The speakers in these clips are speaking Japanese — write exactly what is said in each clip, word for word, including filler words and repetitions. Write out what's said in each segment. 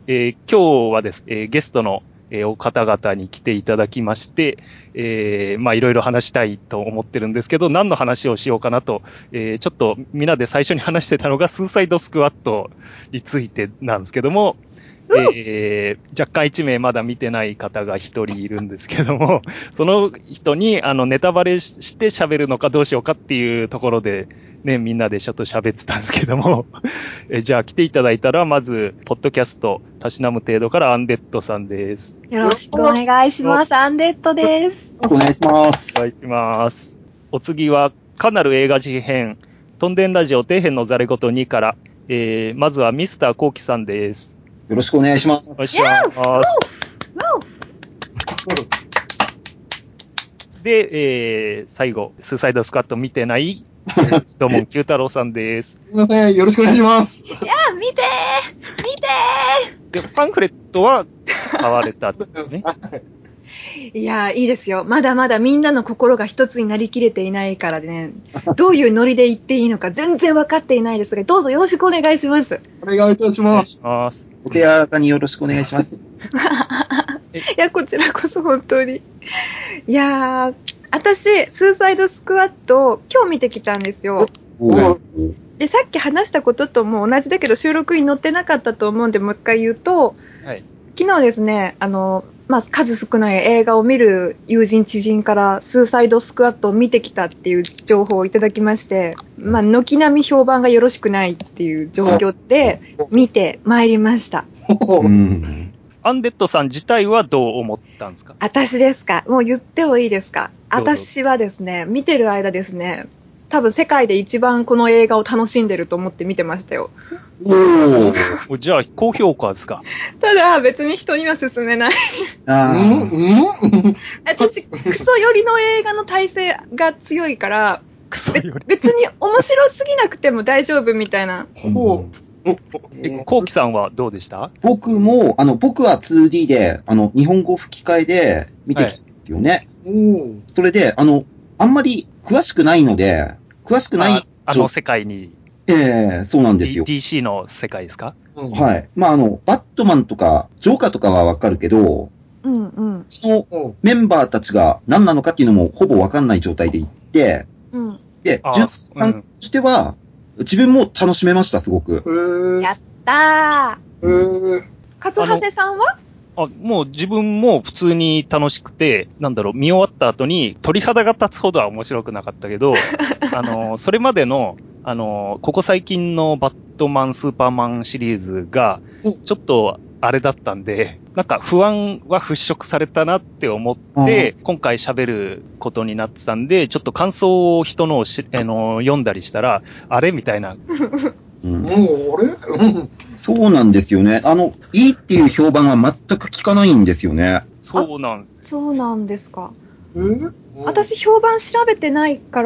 えー、今日はですね、えー、ゲストの、えー、お方々に来ていただきまして、えー、まあいろいろ話したいと思ってるんですけど、何の話をしようかなと、えー、ちょっとみんなで最初に話してたのがスーサイドスクワットについてなんですけども、えー、若干一名まだ見てない方が一人いるんですけども、その人にあのネタバレして喋るのかどうしようかっていうところで、ね、みんなでちょっと喋ってたんですけども、えじゃあ来ていただいたら、まず、ポッドキャスト、たしなむ程度からアンデッドさんです。 よろしくお願いします。アンデッドです。 お願いします。 お願いします。お次は、かなる映画事変、とんでんラジオ底辺のざれごとにから、えー、まずはミスターコウキさんです。 よろしくお願いします。 お願いします。で、えー、最後、スーサイドスクワット見てない、どうも、九太郎さんです。 すみません、よろしくお願いします。 いや、見てー見てーで、パンフレットは買われたんですね。 いや、いいですよ。まだまだみんなの心が一つになりきれていないからね、どういうノリで言っていいのか全然分かっていないですが、どうぞよろしくお願いします。 お願いいたします。 お手柔らかによろしくお願いします。 いや、こちらこそ本当に。いやー、私、スーサイドスクワットを今日見てきたんですよ。で、さっき話したこととも同じだけど収録に載ってなかったと思うんで、もう一回言うと、はい、昨日ですね、あの、まあ、数少ない映画を見る友人知人からスーサイドスクワットを見てきたっていう情報をいただきまして、まあ、軒並み評判がよろしくないっていう状況で見てまいりました。 うん、アンデッドさん自体はどう思ったんですか？ 私ですか？もう言ってもいいですか？私はですね、見てる間ですね、多分世界で一番この映画を楽しんでると思って見てましたよ。 おじゃあ高評価ですか？ ただ別に人には勧めないあ私クソ寄りの映画の体制が強いから別に面白すぎなくても大丈夫みたいな。ほう。 え、コウキさんはどうでした？ 僕も、あの、僕は ツーディー で、あの、日本語吹き替えで見てきたんですよね。はい、それで、あの、あんまり詳しくないので、詳しくない。 あ、あの世界に。 ええー、そうなんですよ。 ディーシー の世界ですか？ うん、はい。まあ、あの、バットマンとか、ジョーカーとかはわかるけど、 うんうん。 そのメンバーたちが何なのかっていうのもほぼわかんない状態で行って、うん、で、順番としては、自分も楽しめました、すごく。 やったー。カズハセさんは？ あ、もう自分も普通に楽しくて、なんだろう、見終わった後に鳥肌が立つほどは面白くなかったけど、あの、それまでの、あの、ここ最近のバットマン、スーパーマンシリーズが、ちょっとあれだったんで、なんか不安は払拭されたなって思って、今回喋ることになってたんで、ちょっと感想を人のをしあの読んだりしたら、あれみたいな。 うん、もう、あれそうなんですよね。あの、いいっていう評判は全く聞かないんですよね。 そうなんです。 そうなんですか。えー、私、評判調べてないから、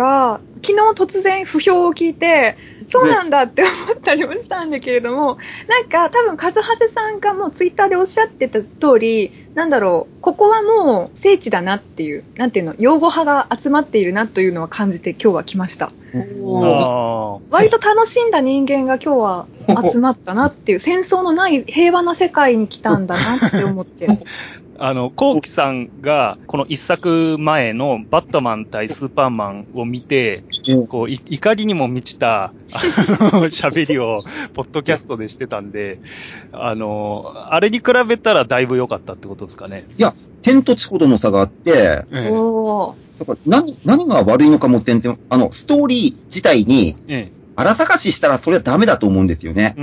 昨日突然不評を聞いて、そうなんだって思ったりもしたんだけれども、なんか多分、カズハセさんがもうツイッターでおっしゃってた通り、なんだろう、ここはもう聖地だなっていう、なんていうの、擁護派が集まっているなというのは感じて今日は来ました。お割と楽しんだ人間が今日は集まったなっていう、戦争のない平和な世界に来たんだなって思って。 あの、コウキさんが、この一作前のバットマン対スーパーマンを見て、こう、怒りにも満ちた、あの、喋りを、ポッドキャストでしてたんで、あの、あれに比べたらだいぶ良かったってことですかね。 いや、天と地ほどの差があって、ええ、おだから何、何が悪いのかも全然、あの、ストーリー自体に、ええ、荒探ししたらそれはダメだと思うんですよね。うん、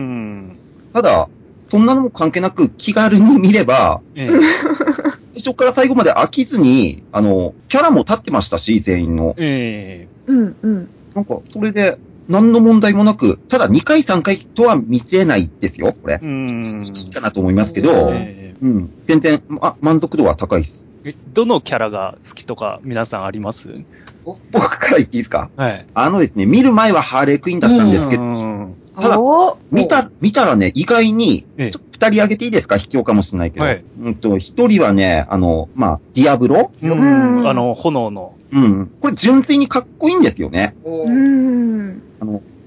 ただ、そんなのも関係なく気軽に見れば、ええ、最初から最後まで飽きずに、あの、キャラも立ってましたし、全員の。ええ、うんうん。なんか、それで、何の問題もなく、ただにかいさんかいとは見れないですよ、これ。うん。かなと思いますけど、ええ、うん。全然、あ、満足度は高いです。 え、どのキャラが好きとか皆さんあります？ 僕から言っていいですか？ はい。 あのですね、見る前はハーレークイーンだったんですけど、ただ、見た、見たらね、意外に、ちょっと二人挙げていいですか？卑怯かもしれないけど。はい。うんと、一人はね、あの、まあ、ディアブロ？ うん。あの、炎の。 うん。これ純粋にかっこいいんですよね。うん。あの、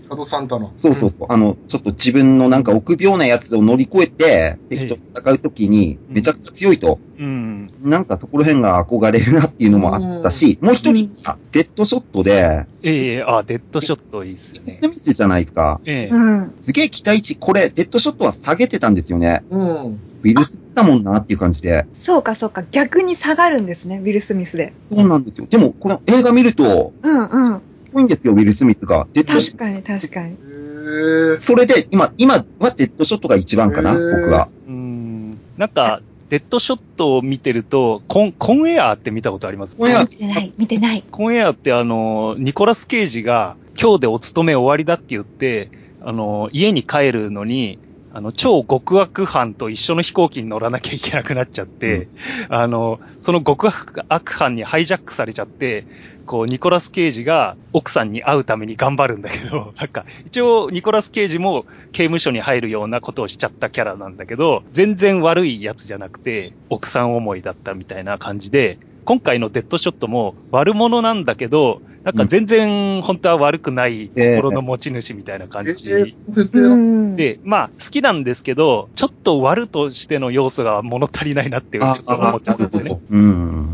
シャドサンタの。 そうそうそう。あの、ちょっと自分のなんか臆病なやつを乗り越えて、敵と戦うときにめちゃくちゃ強いと。うん。なんかそこら辺が憧れるなっていうのもあったし、もう一人、あ、デッドショットで。 ええー、あ、デッドショットいいっすよね。 スミスじゃないですか。ええー。すげえ期待値、これ、デッドショットは下げてたんですよね。うん。ウィル・スミスだもんなっていう感じで。 そうかそうか。逆に下がるんですね、ウィル・スミスで。 そうなんですよ。でも、この映画見ると、うんうん。すごいんですよ、ウィル・スミスが。 確かに確かに。 それで、今、今はデッドショットが一番かな、僕は。 うん。なんか、デッドショットを見てると、コン、コンエアって見たことあります？ コンエア見てない、見てない。 コンエアってあの、ニコラス・ケイジが、今日でお勤め終わりだって言って、あの、家に帰るのに、あの、超極悪犯と一緒の飛行機に乗らなきゃいけなくなっちゃって、うん、あの、その極悪犯にハイジャックされちゃって、こう、ニコラス・ケイジが奥さんに会うために頑張るんだけど、なんか、一応、ニコラス・ケイジも刑務所に入るようなことをしちゃったキャラなんだけど、全然悪いやつじゃなくて、奥さん思いだったみたいな感じで、今回のデッドショットも悪者なんだけど、なんか全然本当は悪くない心の持ち主みたいな感じ、えーえー、で、まあ好きなんですけど、ちょっと悪としての要素が物足りないなってちょっと思っちゃうんですね。 うん、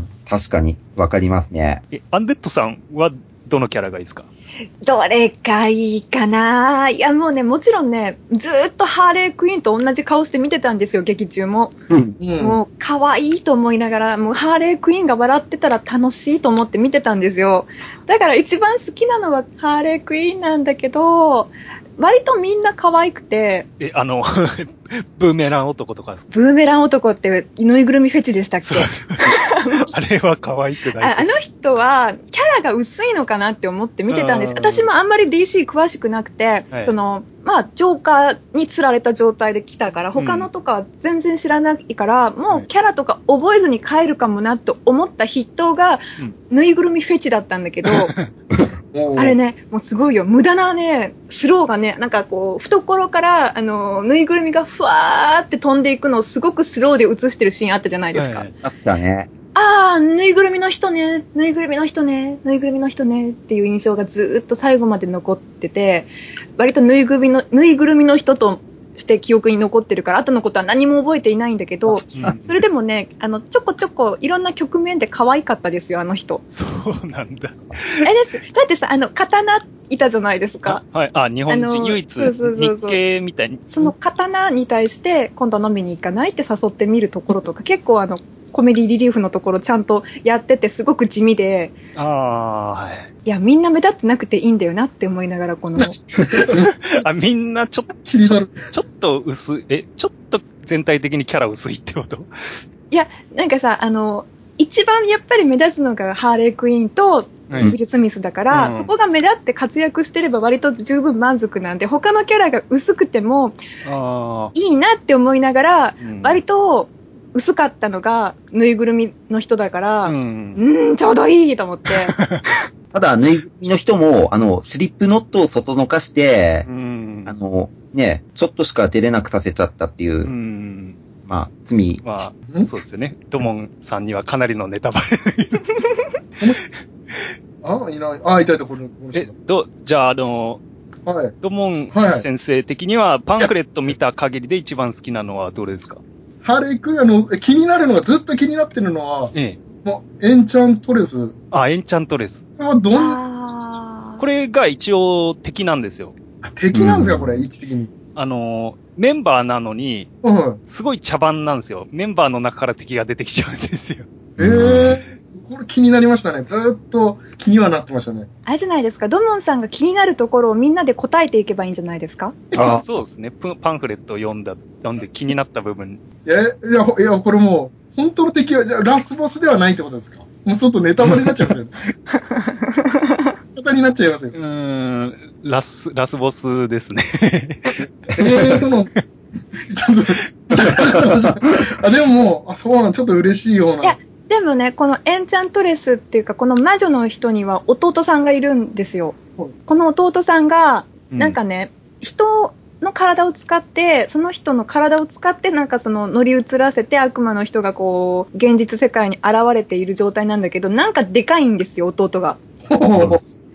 確かにわかりますね。 え、アンデッドさんはどのキャラがいいですか？ どれがいいかないやもうね、もちろんね、ずーっとハーレークイーンと同じ顔して見てたんですよ、劇中も。うん、もう可愛いと思いながら、もうハーレークイーンが笑ってたら楽しいと思って見てたんですよ。だから一番好きなのはハーレークイーンなんだけど、割とみんな可愛くて。 え、あの、ブーメラン男とかですか？ ブーメラン男ってぬいぐるみフェチでしたっけ？ あれは可愛くない。 あ, あの人はキャラが薄いのかなって思って見てたんです。私もあんまり ディーシー 詳しくなくて、はい、その、まあ、ジョーカーに釣られた状態で来たから、他のとかは全然知らないから、うん、もうキャラとか覚えずに帰るかもなと思った筆頭が、ぬいぐるみフェチだったんだけど、あれね、もうすごいよ。無駄なね、スローがね、なんかこう、懐から、あの、ぬいぐるみがふわーって飛んでいくのをすごくスローで映してるシーンあったじゃないですか。はい、 あったね。 あー、ぬいぐるみの人ね、ぬいぐるみの人ね、ぬいぐるみの人ねっていう印象がずーっと最後まで残ってて、割とぬいぐるみの、ぬいぐるみの人として記憶に残ってるから、後のことは何も覚えていないんだけど、それでもね、あの、ちょこちょこいろんな局面で可愛かったですよ、あの人。 そうなんだ。 あれです。だってさ、あの、刀いたじゃないですか。 はい。あ、日本人唯一、そうそうそうそう日系みたいに。 その刀に対して、今度飲みに行かないって誘ってみるところとか、結構あの、コメディリリーフのところちゃんとやっててすごく地味で、あー、はい。いや、みんな目立ってなくていいんだよなって思いながら、この。 あ、みんなちょっと、ちょ、ちょっと薄い、え、ちょっと全体的にキャラ薄いってこと？ いや、なんかさ、あの、一番やっぱり目立つのがハーレークイーンと、ウィル・スミスだから、うん、そこが目立って活躍してれば割と十分満足なんで、他のキャラが薄くてもいいなって思いながら、うん、割と薄かったのがぬいぐるみの人だから、うん、うーん、ちょうどいいと思って。 ただ、ぬいぐるみの人も、あの、スリップノットをそそのかして、うん、あの、ね、ちょっとしか出れなくさせちゃったっていう、うん、まあ、罪。 まあ、そうですよね。ドモンさんにはかなりのネタバレ。 あ、いない。あ、いたいた、これ。 え、ど、じゃあ、あの、はい、ドモン先生的には、パンフレット見た限りで一番好きなのはどれですか？ ハーレークイーン、あの、気になるのが、ずっと気になってるのは、ええ、もう、エンチャントレス。 あ、エンチャントレス。 これはどんこれが一応敵なんですよ。 敵なんですか、これ、位置的に。 あの、メンバーなのに、すごい茶番なんですよ。メンバーの中から敵が出てきちゃうんですよ。 ええー、これ気になりましたね。ずーっと気にはなってましたね。 あれじゃないですか、ドモンさんが気になるところをみんなで答えていけばいいんじゃないですか？ あ、そうですね。パンフレットを読んだ、読んで気になった部分。 え、いや、いや、これもう、本当の敵は、じゃあラスボスではないってことですか？もうちょっとネタバレになっちゃいますよ。ネタになっちゃいますよ。 うーん、ラス、ラスボスですね。 えー、その、ちょっと、あ、でももう、あ、そうなん、ちょっと嬉しいような。 いや、でもね、このエンチャントレスっていうか、この魔女の人には弟さんがいるんですよ。はい、この弟さんが、なんかね、うん、人の体を使って、その人の体を使って、なんかその乗り移らせて悪魔の人がこう、現実世界に現れている状態なんだけど、なんかでかいんですよ、弟が。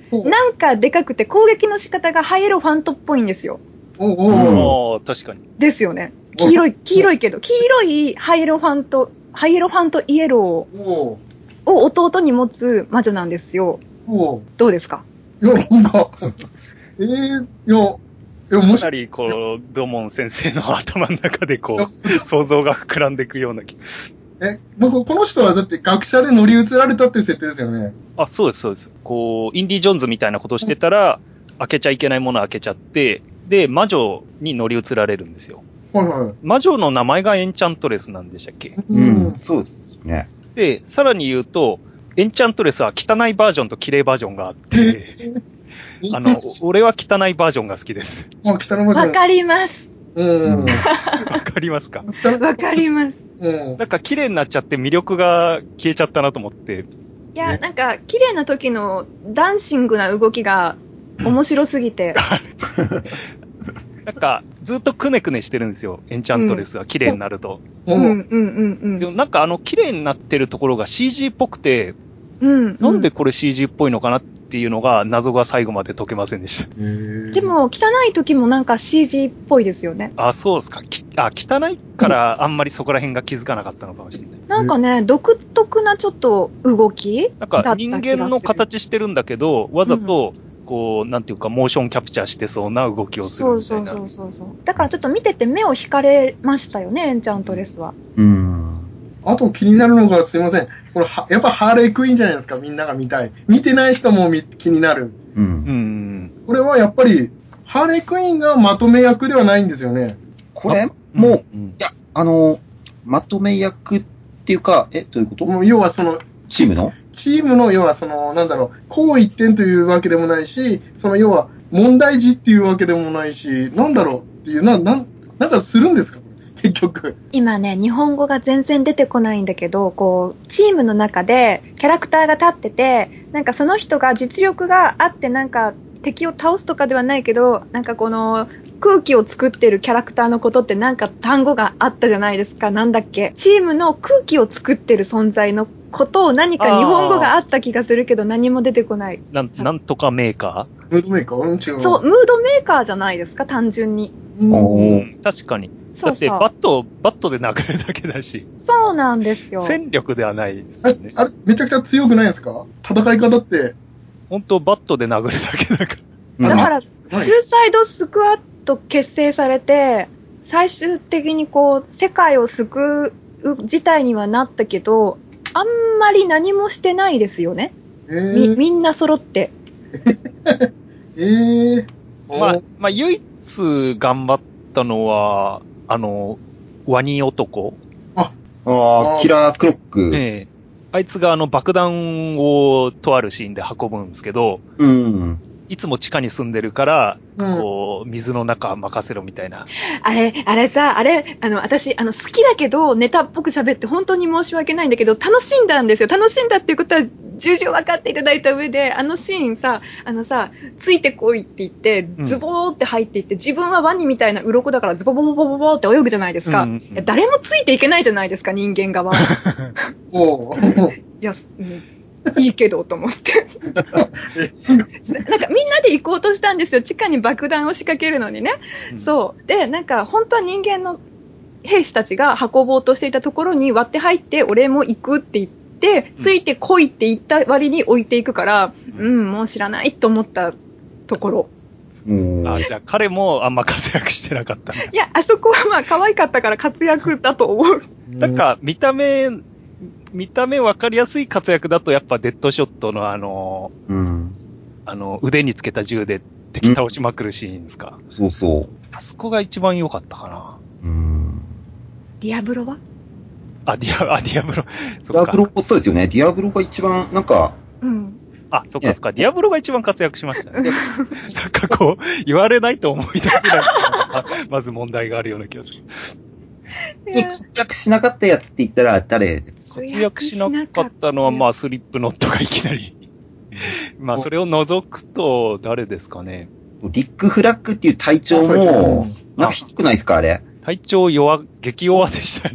なんかでかくて攻撃の仕方がハイエロファントっぽいんですよ。 おお、うん、確かに。 ですよね。黄色い、黄色いけど、黄色いハイエロファント、ハイエロファントイエローを弟に持つ魔女なんですよ。どうですか？ いや、なんか、えー、いや、 いや、もしかなり、こう、ドモン先生の頭の中で、こう、想像が膨らんでいくような気。 え、僕、この人はだって学者で乗り移られたっていう設定ですよね。 あ、そうです、そうです。こう、インディ・ジョーンズみたいなことをしてたら、開けちゃいけないものを開けちゃって、で、魔女に乗り移られるんですよ。 はいはい。 魔女の名前がエンチャントレスなんでしたっけ？ うん、そうですね。 で、さらに言うと、エンチャントレスは汚いバージョンと綺麗バージョンがあって、あの、俺は汚いバージョンが好きです。 あ、汚いバージョン。 わかります。 うん。 わかりますか？ わかります。 うん。 なんか綺麗になっちゃって魅力が消えちゃったなと思って。 いや、なんか綺麗な時のダンシングな動きが面白すぎて。 なんか、ずっとくねくねしてるんですよ。エンチャントレスは綺麗になると。 うん、うん、うん、うん。 でもなんかあの綺麗になってるところが シージー っぽくて、 うん、 なんでこれ シージー っぽいのかなっていうのが謎が最後まで解けませんでした。 でも、汚い時もなんか シージー っぽいですよね。 あ、そうですか。きあ、汚いからあんまりそこら辺が気づかなかったのかもしれない。 なんかね、独特なちょっと動きなんか人間の形してるんだけど、わざと、こう、なんていうか、モーションキャプチャーしてそうな動きをするみたいな。 そうそうそうそう。だからちょっと見てて目を惹かれましたよね、エンチャントレスは。 うん。 あと気になるのが、すいません。これは、やっぱハーレークイーンじゃないですか、みんなが見たい。見てない人も気になる。 うん。うん。 これはやっぱり、ハーレークイーンがまとめ役ではないんですよね。 これも、うん、いや、あの、まとめ役っていうか、え、どういうこと？ もう要はその、 チームのチームの、要はその、なんだろう、こう一点というわけでもないし、その要は、問題児っていうわけでもないし、なんだろうっていう、な、なん、なんかするんですか結局。 今ね、日本語が全然出てこないんだけど、こう、チームの中でキャラクターが立ってて、なんかその人が実力があってなんか敵を倒すとかではないけど、なんかこの空気を作ってるキャラクターのことってなんか単語があったじゃないですか。なんだっけ。チームの空気を作ってる存在のことを何か日本語があった気がするけど何も出てこない。 なん、なんとかメーカームードメーカーうん、違う。 そう、ムードメーカーじゃないですか、単純に。 うん、確かに。だってバット、バットで殴るだけだし。 そうなんですよ。 戦力ではないですね。 あれ、めちゃくちゃ強くないですか？戦い方って。 本当バットで殴るだけだから。 だから、スーサイドスクワット結成されて、最終的にこう、世界を救う事態にはなったけど、あんまり何もしてないですよね。えー、み、みんな揃って。 えー、 まあ、まあ、唯一頑張ったのは、あの、ワニ男。 あ、あキラークロック。 ええ。あいつがあの爆弾をとあるシーンで運ぶんですけど、 うん。 いつも地下に住んでるから、うん、こう、水の中任せろみたいな。 あれ、あれさ、あれ、あの、私、あの、好きだけど、ネタっぽく喋って本当に申し訳ないんだけど、楽しんだんですよ。楽しんだっていうことは、重々分かっていただいた上で、あのシーンさ、あのさ、ついてこいって言って、ズボーって入っていって、うん、自分はワニみたいな鱗だからズボボボボボボって泳ぐじゃないですか。うんうん、いや誰もついていけないじゃないですか、人間側。おいや、うんいいけど、と思って。なんかみんなで行こうとしたんですよ。地下に爆弾を仕掛けるのにね。うん、そう。で、なんか本当は人間の兵士たちが運ぼうとしていたところに割って入って、俺も行くって言って、ついて来いって言った割に置いていくから、うん、うん、もう知らないと思ったところ。 うんあじゃあ彼もあんま活躍してなかったんだ。 いや、あそこはまあ可愛かったから活躍だと思う。 なんか見た目、見た目分かりやすい活躍だとやっぱデッドショットのあの、うん、あの腕につけた銃で敵倒しまくるシーンですか。 うん、そうそう。 あそこが一番良かったかな。 うん。 ディアブロは？ あ、ディア、あ、ディアブロ。 ディアブロ、そうですよね。ディアブロが一番なんか。 うん。 あ、そっかそっか。ディアブロが一番活躍しましたね。なんかこう、言われないと思い出せないまず問題があるような気がする。 活躍しなかったやつって言ったら誰ですか？活躍しなかったのは、まあ、スリップノットがいきなり。まあ、それを除くと、誰ですかね。 ディック・フラッグっていう隊長も、なんか低くないですか、あれ。 隊長弱、激弱でしたね。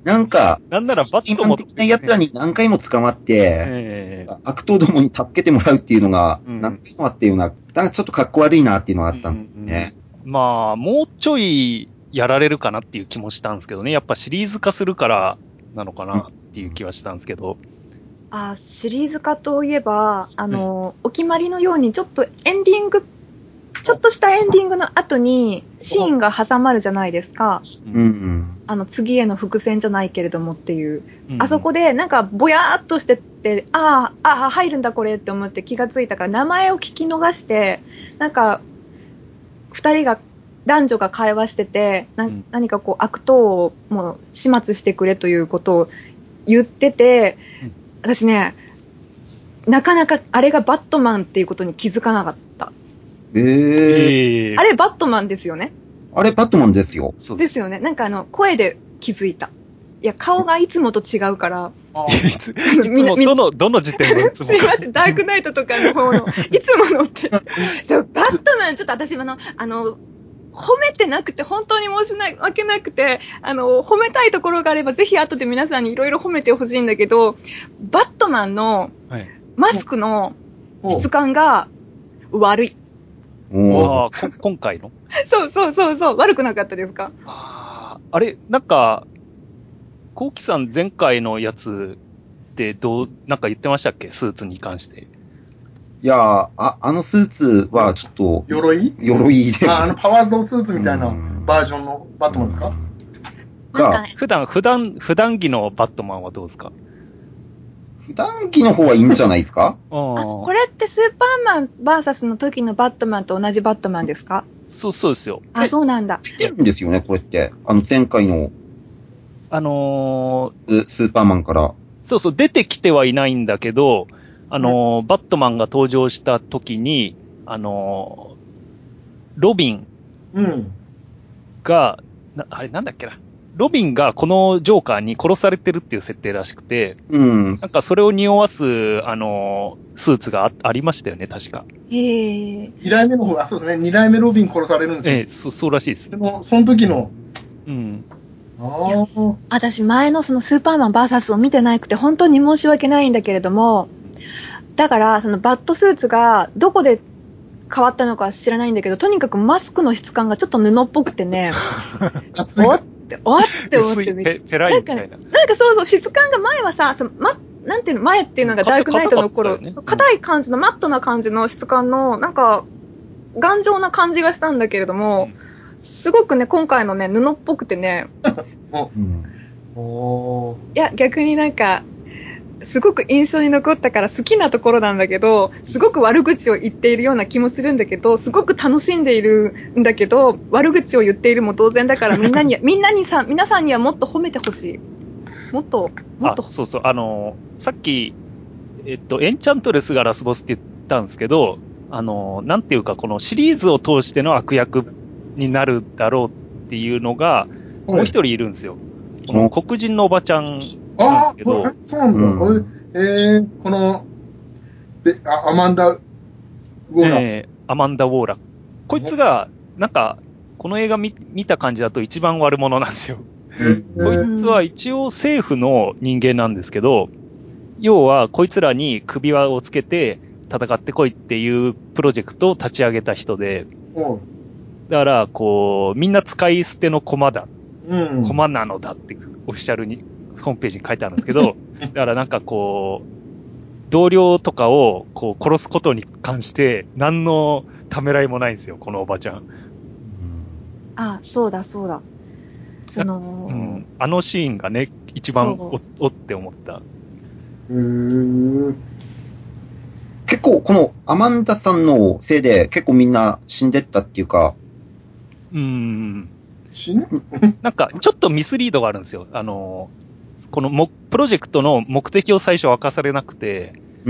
なんか、 なんならバットも。 一般的な奴らに何回も捕まって、えー、悪党どもに助けてもらうっていうのが、何回もあったような、なんかちょっと格好悪いなっていうのがあったんですね。 うんうん、まあ、もうちょいやられるかなっていう気もしたんですけどね。やっぱシリーズ化するからなのかなっていう気はしたんですけど。 あ、シリーズ化といえば、あの、うん、お決まりのようにちょっとエンディング、ちょっとしたエンディングの後にシーンが挟まるじゃないですか。 うんうん、 あの、次への伏線じゃないけれどもっていう。うん、あそこでなんかぼやーっとしてって、ああ、ああ、入るんだこれって思って気がついたから名前を聞き逃して、なんか、二人が、男女が会話してて、な何かこう悪党をもう始末してくれということを言ってて、うん、私ね、なかなかあれがバットマンっていうことに気づかなかった。 えー、 あれバットマンですよね。 あれバットマンですよ。 ですよね。なんかあの、声で気づいた。いや、顔がいつもと違うから。 いつ、いつも、どの、どの時点のいつもすいません、ダークナイトとかの方の、いつものって。そう、バットマン、ちょっと私もあの、あの、褒めてなくて、本当に申し訳なくて、あの、褒めたいところがあれば、ぜひ後で皆さんにいろいろ褒めてほしいんだけど、バットマンのマスクの質感が悪い。 ああ、今回のそうそうそうそう、悪くなかったですか？ ああ、あれ、なんか、コウキさん前回のやつでどう、なんか言ってましたっけ？スーツに関して。 いやー、あ、あのスーツはちょっと、 鎧鎧で。 あ、あのパワードスーツみたいなバージョンのバットマンですか？ が、ね、普段、普段、普段着のバットマンはどうですか？ 普段着の方はいいんじゃないですか？ あ、これってスーパーマンバーサスの時のバットマンと同じバットマンですか？ そう、そうですよ。 あ、そうなんだ。 出てるんですよね、これって。あの、前回の。 あのー、ス、スーパーマンから。 そうそう、出てきてはいないんだけど、あのー、うん、バットマンが登場した時に、あのー、ロビンが、うん、なあれなんだっけな。ロビンがこのジョーカーに殺されてるっていう設定らしくて、 うん。 なんかそれを匂わす、あのー、スーツが あ, ありましたよね、確か。 へえ。 二代目の方、あ、そうですね、二代目ロビン殺されるんですよ。 ええ、そ、そうらしいです。 でも、その時の、 うん。 あ私前のそのスーパーマンバーサスを見てなくて本当に申し訳ないんだけれども、だからそのバットスーツがどこで変わったのか知らないんだけど、とにかくマスクの質感がちょっと布っぽくてね、おっておって思ってみて、 ペライみたいな。 なんか、なんかそうそう、質感が前はさ、そのまなんていうの、前っていうのがダークナイトの頃、硬い感じのマットな感じの質感のなんか頑丈な感じがしたんだけれども。うん、すごくね、今回のね、布っぽくてね。うん、おいや、逆になんか、すごく印象に残ったから好きなところなんだけど、すごく悪口を言っているような気もするんだけど、すごく楽しんでいるんだけど、悪口を言っているも同然だからみんなに、みんなにさ、皆さんにはもっと褒めてほしい。もっと、もっと。 あ、そうそう、あのー、さっき、えっと、エンチャントレスがラスボスって言ったんですけど、あのー、なんていうか、このシリーズを通しての悪役になるだろうっていうのが、もう一人いるんですよ。この黒人のおばちゃんなんですけど。 あ、そうなんだ。うん、えー、この、あアマンダ・ウォーラー。えー、アマンダ・ウォーラー。こいつが、なんか、この映画見、見た感じだと一番悪者なんですよ。こいつは一応政府の人間なんですけど、要はこいつらに首輪をつけて戦ってこいっていうプロジェクトを立ち上げた人で、うんだから、こう、みんな使い捨ての駒だ。うん、駒なのだってオフィシャルに、ホームページに書いてあるんですけど、だからなんかこう、同僚とかをこう殺すことに関して、何のためらいもないんですよ、このおばちゃん。 あ、そうだそうだ。その、 うん、あのシーンがね、一番お、おって思った。 うーん結構、このアマンダさんのせいで結構みんな死んでったっていうか、 うーん。 死ぬなんか、ちょっとミスリードがあるんですよ。あの、このも、プロジェクトの目的を最初明かされなくて、 うん。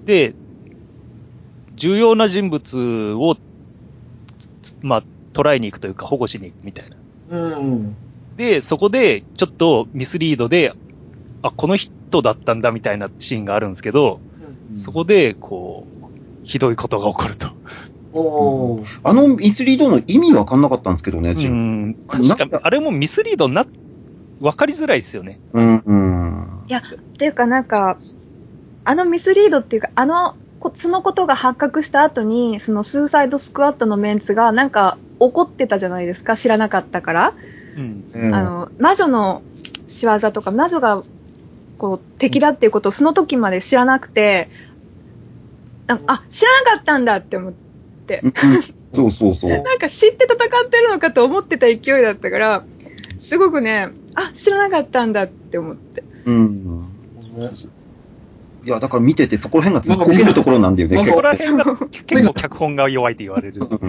で、重要な人物を、まあ、捕らえに行くというか保護しに行くみたいな。うん。で、そこで、ちょっとミスリードで、あ、この人だったんだみたいなシーンがあるんですけど、うん、そこで、こう、ひどいことが起こると。 おあのミスリードの意味わかんなかったんですけどね、自分。 うん。確かに、あれもミスリードになっわかりづらいですよね。 うん、うん。 いや、っていうかなんか、あのミスリードっていうか、あの、そのことが発覚した後に、そのスーサイドスクワットのメンツがなんか怒ってたじゃないですか、知らなかったから。うん。あの、魔女の仕業とか、魔女が、こう、敵だっていうことをその時まで知らなくて、あ、知らなかったんだって思って。 そうそうそう。 なんか知って戦ってるのかと思ってた勢いだったから、すごくね、あ、知らなかったんだって思って。うん。 いや、だから見ててそこら辺がずっとこけるところなんだよね。 そこら辺が結構脚本が弱いと言われる。うん、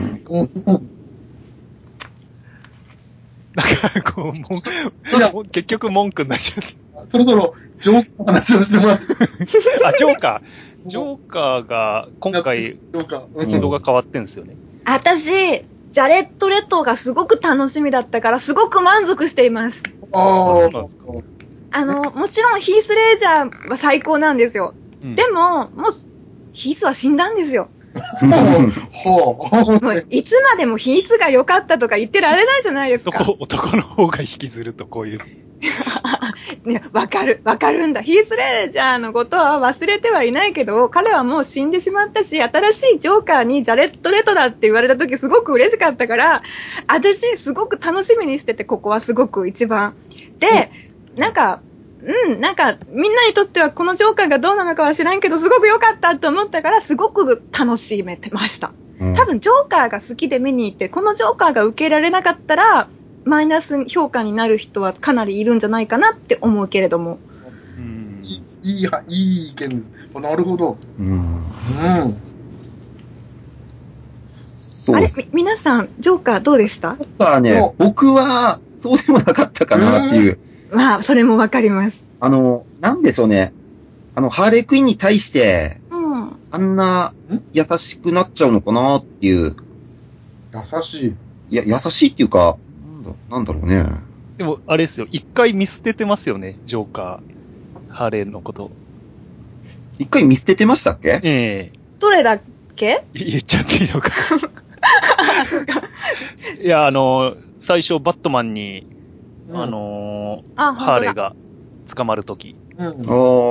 なんかこう、も結局文句になっちゃって。そろそろジョーカーの話をしてもらって。 あ、ジョーカー。ジョーカーが今回人が変わってんですよね。 私、ジャレット・レトがすごく楽しみだったからすごく満足しています。ああ。あの、もちろんヒース・レイジャーは最高なんですよ。うん、でも、もう、ヒースは死んだんですよ。もういつまでもヒースが良かったとか言ってられないじゃないですか。 男、男の方が引きずるとこういう。 ね、わかる、わかるんだ。ヒース・レイジャーのことは忘れてはいないけど、彼はもう死んでしまったし、新しいジョーカーにジャレット・レトだって言われた時すごく嬉しかったから、私すごく楽しみにしてて、ここはすごく一番。で、なんか、うん、なんか、みんなにとってはこのジョーカーがどうなのかは知らんけど、すごく良かったと思ったから、すごく楽しめてました。うん、多分、ジョーカーが好きで見に行って、このジョーカーが受け入れられなかったら、マイナス評価になる人はかなりいるんじゃないかなって思うけれども。 うん、いい、いい、いい意見です。なるほど。うん。うん。 あれみ、皆さん、ジョーカーどうでした？ ジョーカーね、僕は、そうでもなかったかなっていう。 まあ、それもわかります。 あの、なんでしょうね。あの、ハーレークイーンに対して、うん、あんな、優しくなっちゃうのかなっていう。 優しい。 いや、優しいっていうか、なんだろうね。 でも、あれですよ。一回見捨ててますよね、ジョーカー。ハーレーのこと。 一回見捨ててましたっけ？ ええー。どれだっけ？ 言っちゃっていいのか。いや、あの、最初、バットマンに、うん、あのー、ハーレーが捕まるとき。うん。あ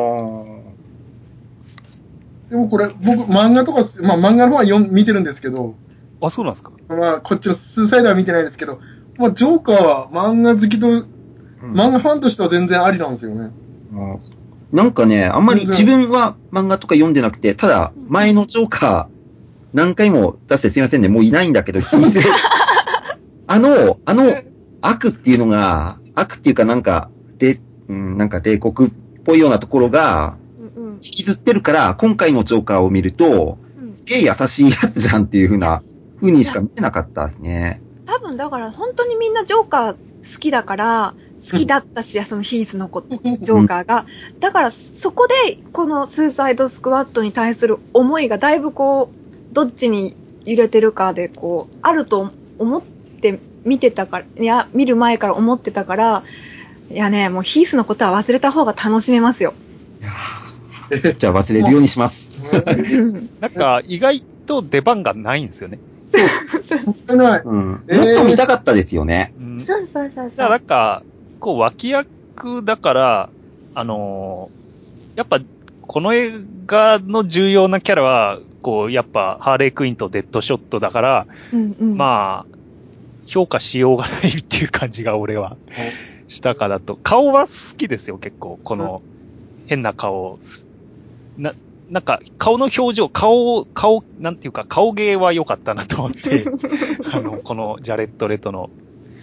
でもこれ、僕、漫画とか、まあ漫画の方は読見てるんですけど。 あ、そうなんですか？ まあ、こっちのスーサイドは見てないですけど、まあ、ジョーカーは漫画好きと、うん、漫画ファンとしては全然ありなんですよね。 なんかね、あんまり自分は漫画とか読んでなくて、ただ、前のジョーカー、何回も出してすいませんね、もういないんだけど、あの、あの、悪っていうのが、悪っていうかなんか、で、うん、なんか冷酷っぽいようなところが、引きずってるから、今回のジョーカーを見ると、すげえ優しいやつじゃんっていう風な、風にしか見てなかったですね。 多分だから本当にみんなジョーカー好きだから、好きだったし、そのヒースの子、ジョーカーが。だからそこで、このスーサイドスクワットに対する思いがだいぶこう、どっちに揺れてるかで、こう、あると思って見てたから、いや、見る前から思ってたから、いやね、もうヒースのことは忘れた方が楽しめますよ。 じゃあ忘れるようにします。 なんか、意外と出番がないんですよね。 うん。もっと見たかったですよね。 うん、そうそうそうそう。 だからなんか、こう、脇役だから、あのー、やっぱ、この映画の重要なキャラは、こう、やっぱ、ハーレークイーンとデッドショットだから、うんうん、まあ、評価しようがないっていう感じが俺はしたかなと。顔は好きですよ、結構。この、変な顔。な、なんか、顔の表情、顔、顔、なんていうか、顔芸は良かったなと思って、あの、このジャレット・レトの。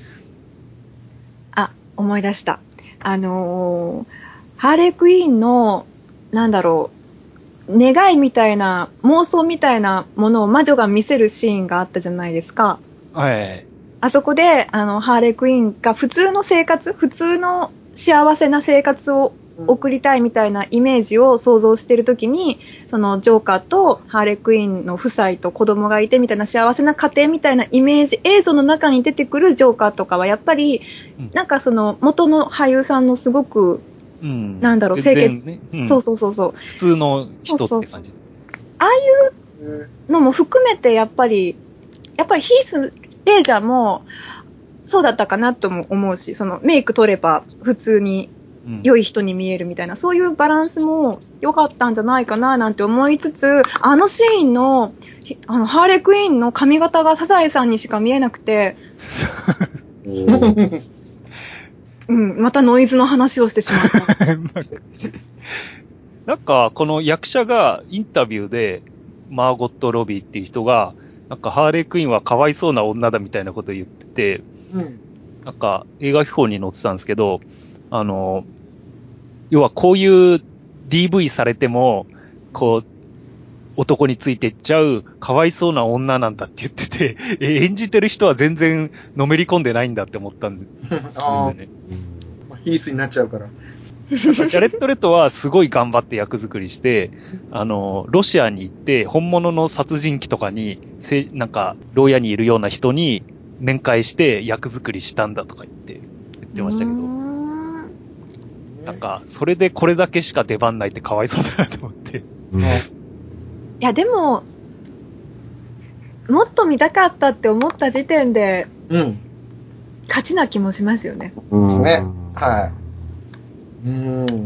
あ、思い出した。あのー、ハーレークイーンの、なんだろう、願いみたいな、妄想みたいなものを魔女が見せるシーンがあったじゃないですか。 はい。 あそこで、あの、ハーレークイーンが普通の生活、普通の幸せな生活を送りたいみたいなイメージを想像しているときに、そのジョーカーとハーレークイーンの夫妻と子供がいてみたいな幸せな家庭みたいなイメージ映像の中に出てくるジョーカーとかはやっぱり、うん、なんかその元の俳優さんのすごく、うん、なんだろう、清潔、ねうん、そうそうそうそう。 普通の人って感じ。そうそうそうああいうのも含めてやっぱり、やっぱりヒース・レイジャーも、 そうだったかなとも思うし、そのメイク取れば普通に良い人に見えるみたいな、うん、そういうバランスも良かったんじゃないかななんて思いつつ、あのシーンの、あの、ハーレークイーンの髪型がサザエさんにしか見えなくて、うん、またノイズの話をしてしまった。 なんか、この役者がインタビューで、マーゴット・ロビーっていう人が、なんかハーレークイーンはかわいそうな女だみたいなことを言ってて、うん、なんか映画秘宝に載ってたんですけど、あの、要はこういう ディーブイ されても、こう、男についてっちゃうかわいそうな女なんだって言ってて、演じてる人は全然のめり込んでないんだって思ったんですよね。あヒースになっちゃうから。 ジャレット・レトはすごい頑張って役作りして、あの、ロシアに行って本物の殺人鬼とかに、なんか、牢屋にいるような人に面会して役作りしたんだとか言って、言ってましたけど。なんか、それでこれだけしか出番ないってかわいそうだなと思って。うん、いや、でも、もっと見たかったって思った時点で、うん。勝ちな気もしますよね。 そうですね。はい。 うん。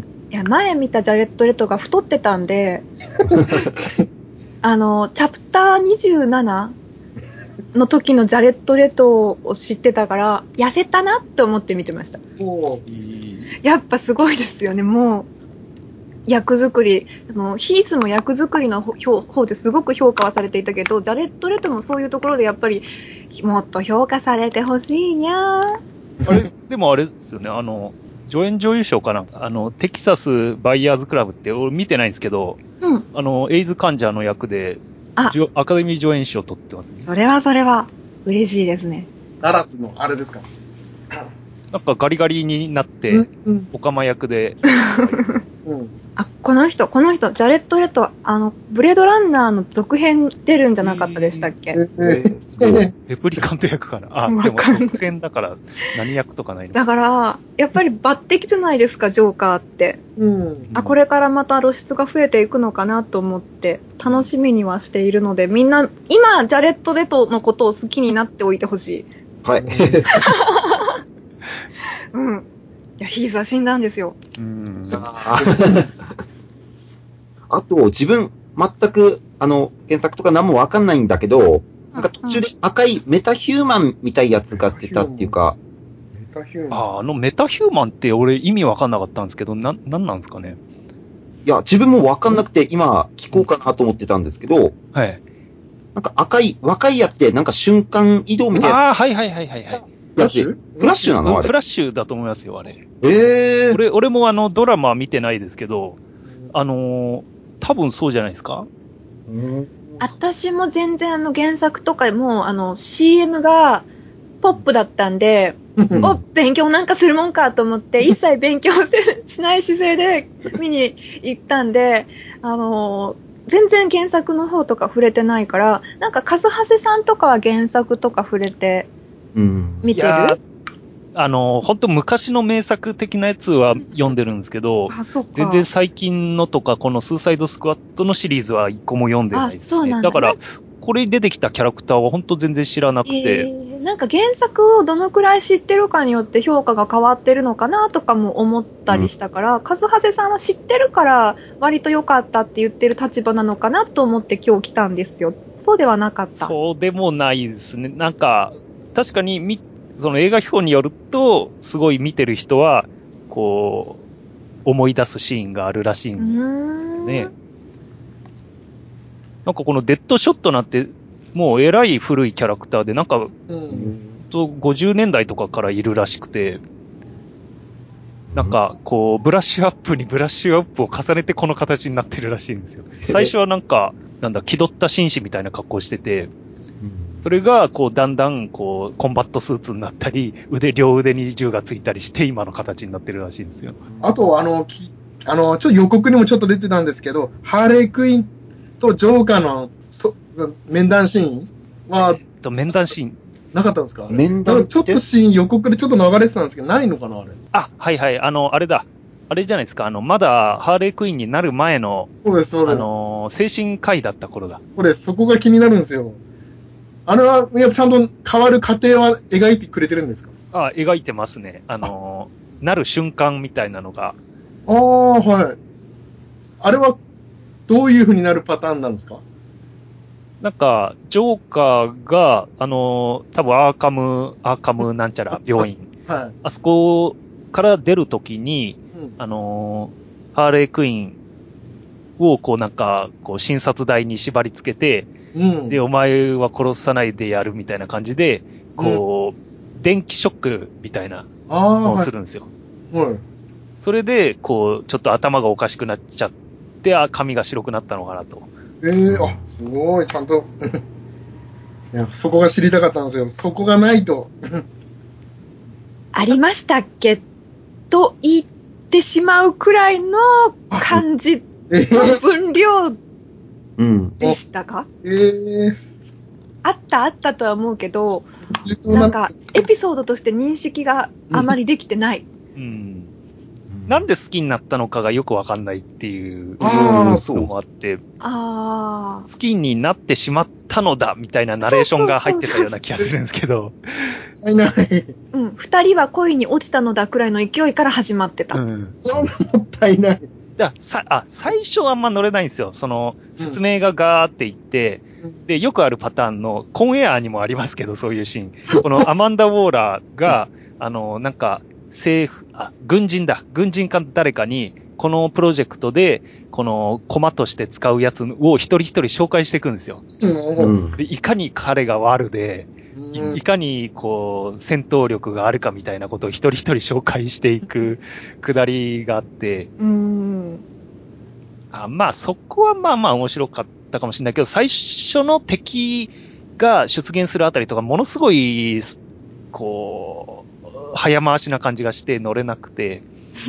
いや、前見たジャレット・レトが太ってたんで、あの、チャプターにじゅうななの時のジャレット・レトを知ってたから、痩せたなって思って見てました。おやっぱすごいですよね、もう。役作り、あの、ヒースも役作りの方ですごく評価はされていたけど、ジャレット・レトもそういうところでやっぱり、もっと評価されてほしいにゃー。 あれ、でもあれですよね、あの、助演女優賞かな、あの、テキサスバイヤーズクラブって俺見てないんですけど、うん、あの、エイズ患者の役で、アカデミー助演賞を取ってますね。 それはそれは、嬉しいですね。 ダラスのあれですか。 なんかガリガリになって、うんうん、オカマ役で。 うん、あ、この人、この人、ジャレット・レト、あの、ブレードランナーの続編出るんじゃなかったでしたっけ？えー、レプリカント役かな。あ、でも続編だから何役とかないのだから、やっぱり抜擢じゃないですか、ジョーカーって。うん、あ、これからまた露出が増えていくのかなと思って、楽しみにはしているので、みんな、今、ジャレット・レトのことを好きになっておいてほしい。はい。うん。いや、ヒースは死んだんですよ。うん。 あと、自分、全く、あの、原作とか何もわかんないんだけど、なんか途中で赤いメタヒューマンみたいやつが出たっていうか。 メタヒューマンあ、あのメタヒューマンって俺意味わかんなかったんですけど、な、なんなんですかね。 いや、自分もわかんなくて今聞こうかなと思ってたんですけど、はい。なんか赤い、若いやつで、なんか瞬間移動みたいな。 ああ、はいはいはいはいはい。 フラッシュフラッシュなのあれ。 フラッシュだと思いますよ、あれ。ええー。俺、俺もあの、ドラマ見てないですけど、あのー、多分そうじゃないですか？ うん。私も全然あの原作とかもあの シーエム がポップだったんで、お、勉強なんかするもんかと思って、一切勉強しない姿勢で見に行ったんで、あのー、全然原作の方とか触れてないから、なんか、カズハセさんとかは原作とか触れて、見てる？うん、 あの、本当昔の名作的なやつは読んでるんですけど、あ、そうか。全然最近のとか、このスーサイドスクワットのシリーズは一個も読んでないですね。あ、そうなんだ。だから、これに出てきたキャラクターは本当全然知らなくて、えー。なんか原作をどのくらい知ってるかによって評価が変わってるのかなとかも思ったりしたから、カズハセさんは知ってるから割と良かったって言ってる立場なのかなと思って今日来たんですよ。そうではなかった。 そうでもないですね。なんか、確かにみ、その映画表によると、すごい見てる人は、こう、思い出すシーンがあるらしいんですよね。なんかこのデッドショットなんて、もうえらい古いキャラクターで、なんか、うん、とごじゅうねんだいとかからいるらしくて、なんか、こう、ブラッシュアップにブラッシュアップを重ねてこの形になってるらしいんですよ。最初はなんか、なんだ、気取った紳士みたいな格好してて、それが、こう、だんだん、こう、コンバットスーツになったり、腕、両腕に銃がついたりして、今の形になってるらしいんですよ。 あと、あの、きあの、ちょっと予告にもちょっと出てたんですけど、ハーレークイーンとジョーカーの、そ、面談シーンは、えっと、面談シーンなかったんですか？面談ちょっとシーン予告でちょっと流れてたんですけど、ないのかなあれ。 あ、はいはい、あの、あれだ。あれじゃないですか、あの、まだ、ハーレークイーンになる前の、そうです、そうです。あの、精神科医だった頃だ。 これ、そこが気になるんですよ。 あれは、やっぱちゃんと変わる過程は描いてくれてるんですか？ あ、描いてますね。あの、なる瞬間みたいなのが。 ああ、はい。あれは、どういう風になるパターンなんですか？ なんか、ジョーカーが、あの、多分アーカム、アーカムなんちゃら病院。 はい。 あそこから出るときに、 うん、 あの、ハーレークイーンをこうなんか、こう診察台に縛り付けて、 うん、 で、お前は殺さないでやるみたいな感じで、こう、うん、電気ショックみたいなのをするんですよ。 はい。はい。 それで、こう、ちょっと頭がおかしくなっちゃって、あ、髪が白くなったのかなと。 ええー、あ、すごい、ちゃんと。いや、そこが知りたかったんですよ。そこがないと。 ありましたっけと言ってしまうくらいの感じの分量でしたか？ えー、えー、 あったあったとは思うけど、なんかエピソードとして認識があまりできてない。 うん。なんで好きになったのかがよくわかんないっていうのもあって、 あ好きになってしまったのだみたいなナレーションが入ってたような気がするんですけど。 いない。 うん。二人は恋に落ちたのだくらいの勢いから始まってた。うん。 もったいない。 ださあ、最初はあんま乗れないんですよ。その、説明がガーって言って、うん、で、よくあるパターンの、コンエアにもありますけど、そういうシーン。このアマンダ・ウォーラーが、あの、なんか、政府、あ、軍人だ。軍人か誰かに、このプロジェクトで、この、コマとして使うやつを一人一人紹介していくんですよ。うん、でいかに彼が悪で、い, いかに、こう、戦闘力があるかみたいなことを一人一人紹介していくくだりがあって、うんあまあ、そこはまあまあ面白かったかもしれないけど、最初の敵が出現するあたりとか、ものすごい、こう、早回しな感じがして乗れなくて。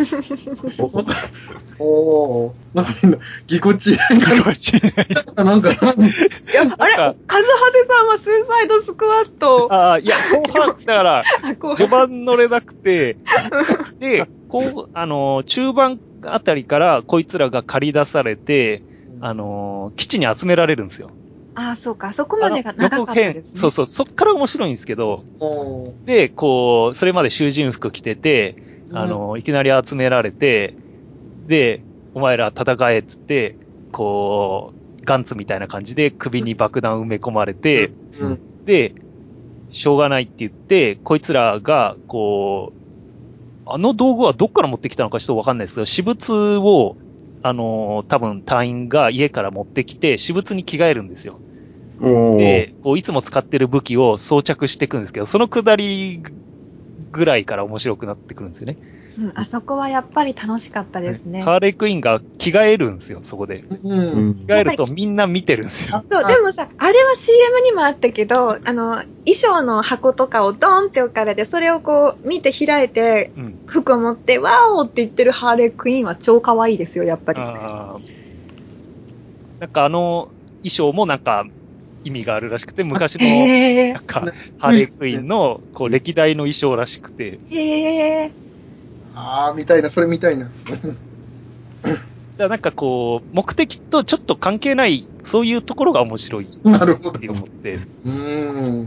おー、なんかみんな、ぎこちない。 ぎこちない。 なんか、いや、あれカズハゼさんはスーサイドスクワット。 ああ、いや、後半、だから、序盤乗れなくて、で、こう、あの、中盤あたりからこいつらが借り出されて、あの、基地に集められるんですよ。 ああ、そうか。そこまでが長かったですね。 そうそう。そっから面白いんですけど、で、こう、それまで囚人服着てて、あの、いきなり集められて、で、お前ら戦えっつって、こう、ガンツみたいな感じで首に爆弾埋め込まれて、うん、で、しょうがないって言って、こいつらが、こう、あの道具はどっから持ってきたのかちょっとわかんないですけど、私物を、あのー、多分隊員が家から持ってきて、私物に着替えるんですよ。で、こういつも使ってる武器を装着していくんですけど、そのくだりぐらいから面白くなってくるんですよね。 うん、あそこはやっぱり楽しかったですね。 ハーレークイーンが着替えるんですよ、そこで。うん、着替えるとみんな見てるんですよ。 そう、でもさ、あれは シーエム にもあったけど、あの、衣装の箱とかをドーンって置かれて、それをこう、見て開いて、うん、服を持って、ワーオって言ってるハーレークイーンは超可愛いですよ、やっぱり。あなんかあの衣装もなんか、意味があるらしくて、昔の、なんか、ハーレークイーンの、こう、歴代の衣装らしくて。 へー。 ああ、見たいな、それ見たいな。 だなんかこう、目的とちょっと関係ない、そういうところが面白い。 なるほど。 って思って。 うーん。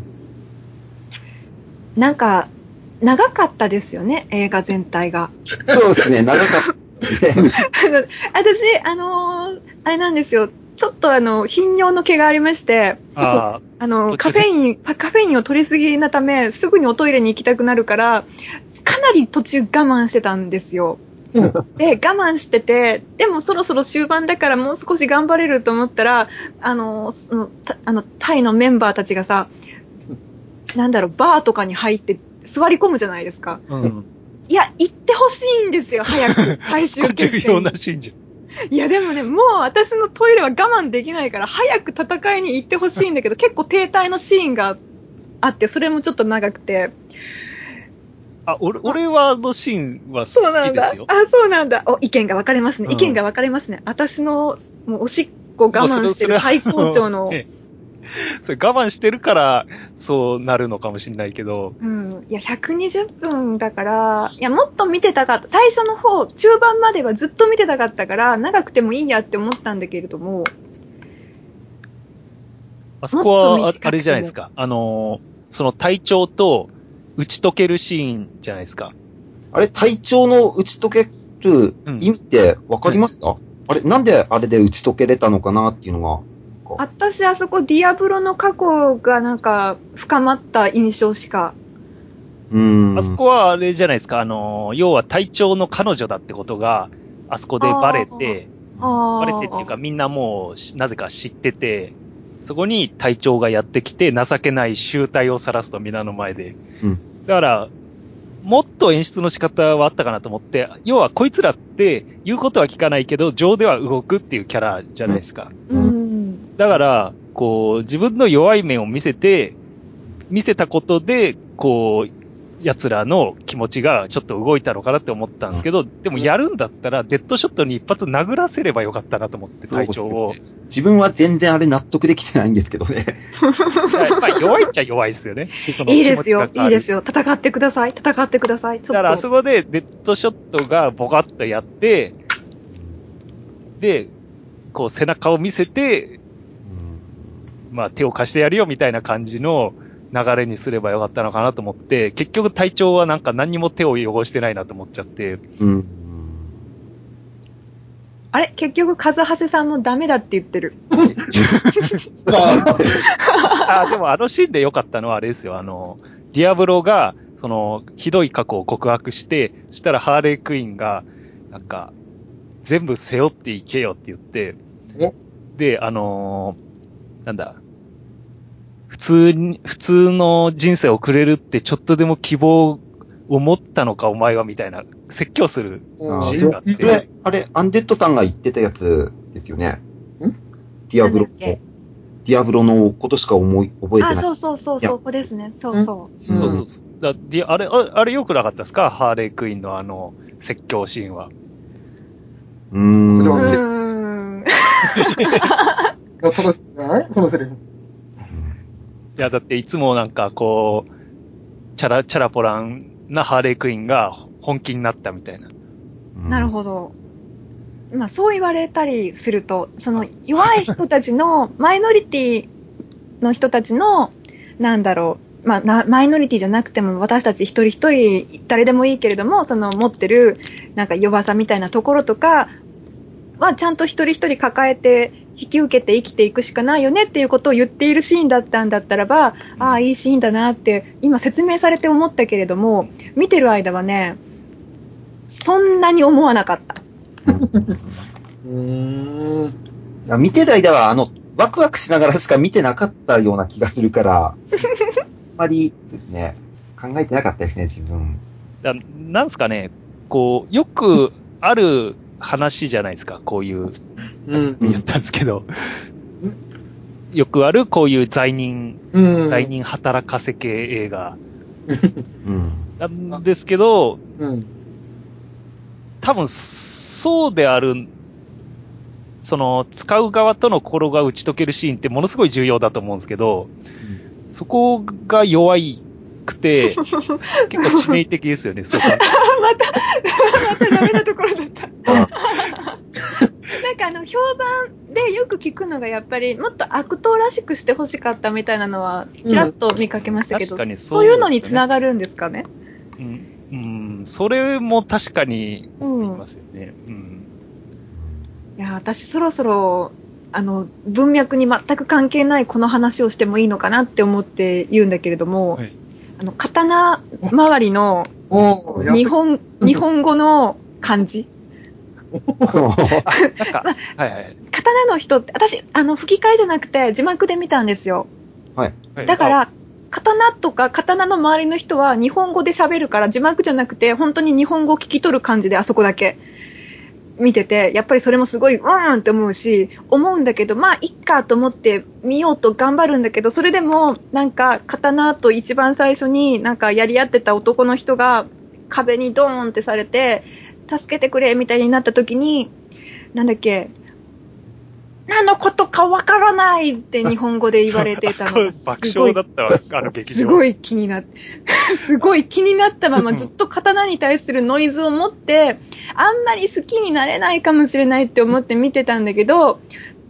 なんか、長かったですよね、映画全体が。 そうですね、長かった。 私、あのー、あれなんですよ。ちょっとあの、頻尿の毛がありまして、ああの、カフェイン、カフェインを取りすぎなため、すぐにおトイレに行きたくなるから、かなり途中我慢してたんですよ。うん、で、我慢してて、でもそろそろ終盤だからもう少し頑張れると思ったら、あの、その、あの、タイのメンバーたちがさ、なんだろう、バーとかに入って座り込むじゃないですか。うん、いや、行ってほしいんですよ、早く。最終決戦。 重要なシーンじゃん。 いやでもね、もう私のトイレは我慢できないから、早く戦いに行ってほしいんだけど、結構停滞のシーンがあって、それもちょっと長くて。 あ、俺、俺はあのシーンは好きですよ。そうなんだ。あ、そうなんだ。お、意見が分かれますね。意見が分かれますね。うん、私の、もうおしっこ我慢してる最高潮の。 それ我慢してるから、そうなるのかもしれないけど。 うん。いや、ひゃくにじゅっぷんだから、いや、もっと見てたかった。最初の方、中盤まではずっと見てたかったから、長くてもいいやって思ったんだけれども。 あそこは、あれじゃないですか。あの、その隊長と打ち解けるシーンじゃないですか。 あれ、隊長の打ち解ける意味ってわかりますか、うん、あれ、なんであれで打ち解けれたのかなっていうのが。 私、あそこディアブロの過去がなんか深まった印象しか。 うーん。あそこはあれじゃないですか。あの、要は隊長の彼女だってことが、あそこでバレて、バレてっていうかみんなもうなぜか知ってて、そこに隊長がやってきて情けない醜態を晒すと皆の前で。うん、だから、もっと演出の仕方はあったかなと思って、要はこいつらって言うことは聞かないけど、情では動くっていうキャラじゃないですか。うん、だから、こう、自分の弱い面を見せて、見せたことで、こう、奴らの気持ちがちょっと動いたのかなって思ったんですけど、でもやるんだったらデッドショットに一発殴らせればよかったなと思って、隊長を。 自分は全然あれ納得できてないんですけどね。 まあ弱いっちゃ弱いですよね。 いいですよ、いいですよ。戦ってください、戦ってください。ちょっと。 だからあそこでデッドショットがボカッとやって、で、こう背中を見せて、まあ手を貸してやるよみたいな感じの、流れにすればよかったのかなと思って、結局隊長はなんか何にも手を汚してないなと思っちゃって。うん、 あれ結局、カズハセさんもダメだって言ってる。 あ、でもあのシーンでよかったのはあれですよ。あの、ディアブロが、その、ひどい過去を告白して、そしたらハーレークイーンが、なんか、全部背負っていけよって言って、で、あのー、なんだ、普通に、普通の人生をくれるってちょっとでも希望を持ったのかお前はみたいな説教するシーンがあって。 それ、あれ、アンデッドさんが言ってたやつですよね。んディアブロの、ディアブロのことしか思い、覚えてない。 あ、そうそうそう、そこですね。そうそう。 うん、そうそうそう。だディあれ、あれ良くなかったですかハーレークイーンのあの、説教シーンは。 うーん。うーん。正しいじゃないそのセリフ。 いや、だっていつもなんかこう、チャラ、チャラポランなハーレークイーンが本気になったみたいな。 なるほど。まあそう言われたりすると、その弱い人たちの、マイノリティの人たちの、なんだろう、まあな、マイノリティじゃなくても私たち一人一人、誰でもいいけれども、その持ってる、なんか弱さみたいなところとかはちゃんと一人一人抱えて、引き受けて生きていくしかないよねっていうことを言っているシーンだったんだったらば、うん、ああ、いいシーンだなって今説明されて思ったけれども、見てる間はね、そんなに思わなかった。 うーん。いや見てる間は、あの、ワクワクしながらしか見てなかったような気がするから、あんまりですね、考えてなかったですね、自分。 だなんすかね、こう、よくある話じゃないですか、こういう。うん、言ったんですけど、うん、よくあるこういう罪人、うん、罪人働かせ系映画、うん、なんですけど、うん、多分そうである、その使う側との心が打ち解けるシーンってものすごい重要だと思うんですけど、うん、そこが弱くて結構致命的ですよね。そうかまたまたダメなところだった。なんかあの評判でよく聞くのがやっぱりもっと悪党らしくしてほしかったみたいなのはちらっと見かけましたけど、うん、確かに そうですね、そういうのにつながるんですかね。 うん、うん、それも確かに言いますよね。うん。うん、 いや私そろそろあの文脈に全く関係ないこの話をしてもいいのかなって思って言うんだけれども、はい、あの刀周りの日本日本語の漢字。なんか、はいはい、刀の人って、私、あの、吹き替えじゃなくて字幕で見たんですよ。はい。だから、刀とか刀の周りの人は日本語で喋るから字幕じゃなくて、本当に日本語を聞き取る感じであそこだけ見てて、やっぱりそれもすごい、うーんって思うし、思うんだけど、まあ、いっかと思って見ようと頑張るんだけど、それでも、なんか、刀と一番最初になんかやり合ってた男の人が壁にドーンってされて、助けてくれみたいになった時に、なんだっけ、何のことかわからないって日本語で言われてたのがすごい、 爆笑だったわ、あの劇場。 すごい気になって、すごい気になったままずっと刀に対するノイズを持って、あんまり好きになれないかもしれないって思って見てたんだけど、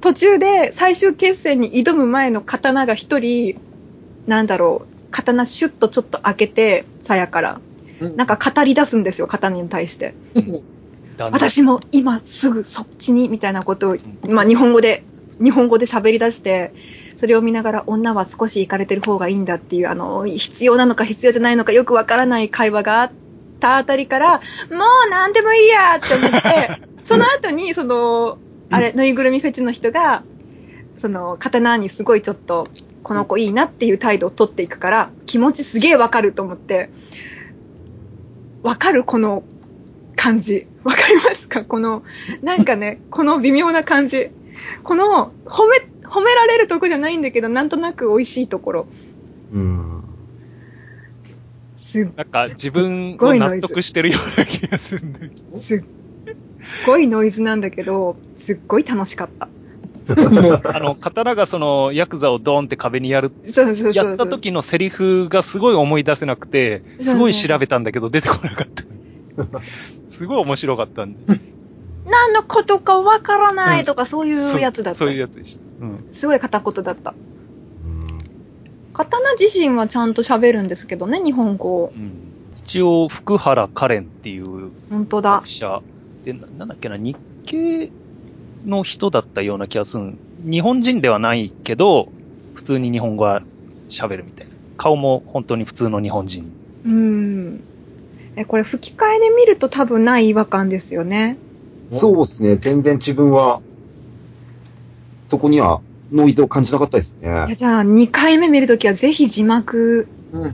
途中で最終決戦に挑む前の刀が一人、なんだろう、刀シュッとちょっと開けて、鞘から。なんか語り出すんですよ、刀に対して。私も今すぐそっちに、みたいなことを、まあ日本語で、日本語で喋り出して、それを見ながら女は少しイカれてる方がいいんだっていう、あの、必要なのか必要じゃないのかよくわからない会話があったあたりから、もうなんでもいいやって思って、その後に、その、あれ、ぬいぐるみフェチの人が、その、刀にすごいちょっと、この子いいなっていう態度を取っていくから、気持ちすげえわかると思って、わかるこの感じ。わかりますかこの、なんかね、この微妙な感じ。この、褒め、褒められるとこじゃないんだけど、なんとなく美味しいところ。 うん。 すっなんか自分を納得してるような気がするんだけど。 すっごいノイズなんだけど、すっごい楽しかった。 あの、刀がその、ヤクザをドーンって壁にやる、 そうそうそうそうやった時のセリフがすごい思い出せなくて、すごい調べたんだけど出てこなかった。すごい面白かったんです。 何のことかわからないとか、そういうやつだった。 そういうやつでした。うん。 すごい片言だった。刀自身はちゃんと喋るんですけどね、日本語。 うん、一応、福原カレンっていう本当だ。 作者で、なんだっけな、日系の人だったような気がする。日本人ではないけど、普通に日本語は喋るみたいな。顔も本当に普通の日本人。 うーん。え、これ吹き替えで見ると多分ない違和感ですよね。 そうですね。全然自分は、そこにはノイズを感じなかったですね。いや、じゃあにかいめ見るときはぜひ字幕。 うん、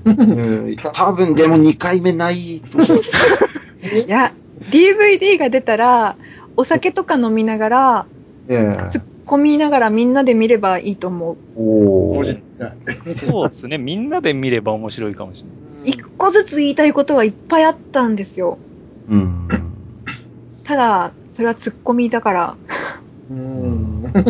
多分でもにかいめないと。 いや、ディーブイディー が出たら、お酒とか飲みながら、 えー、 突っ込みながらみんなで見ればいいと思う。 おそうですね。みんなで見れば面白いかもしれない。 一個ずつ言いたいことはいっぱいあったんですよ。 うん、 ただ、それは突っ込みだから。 うん、うん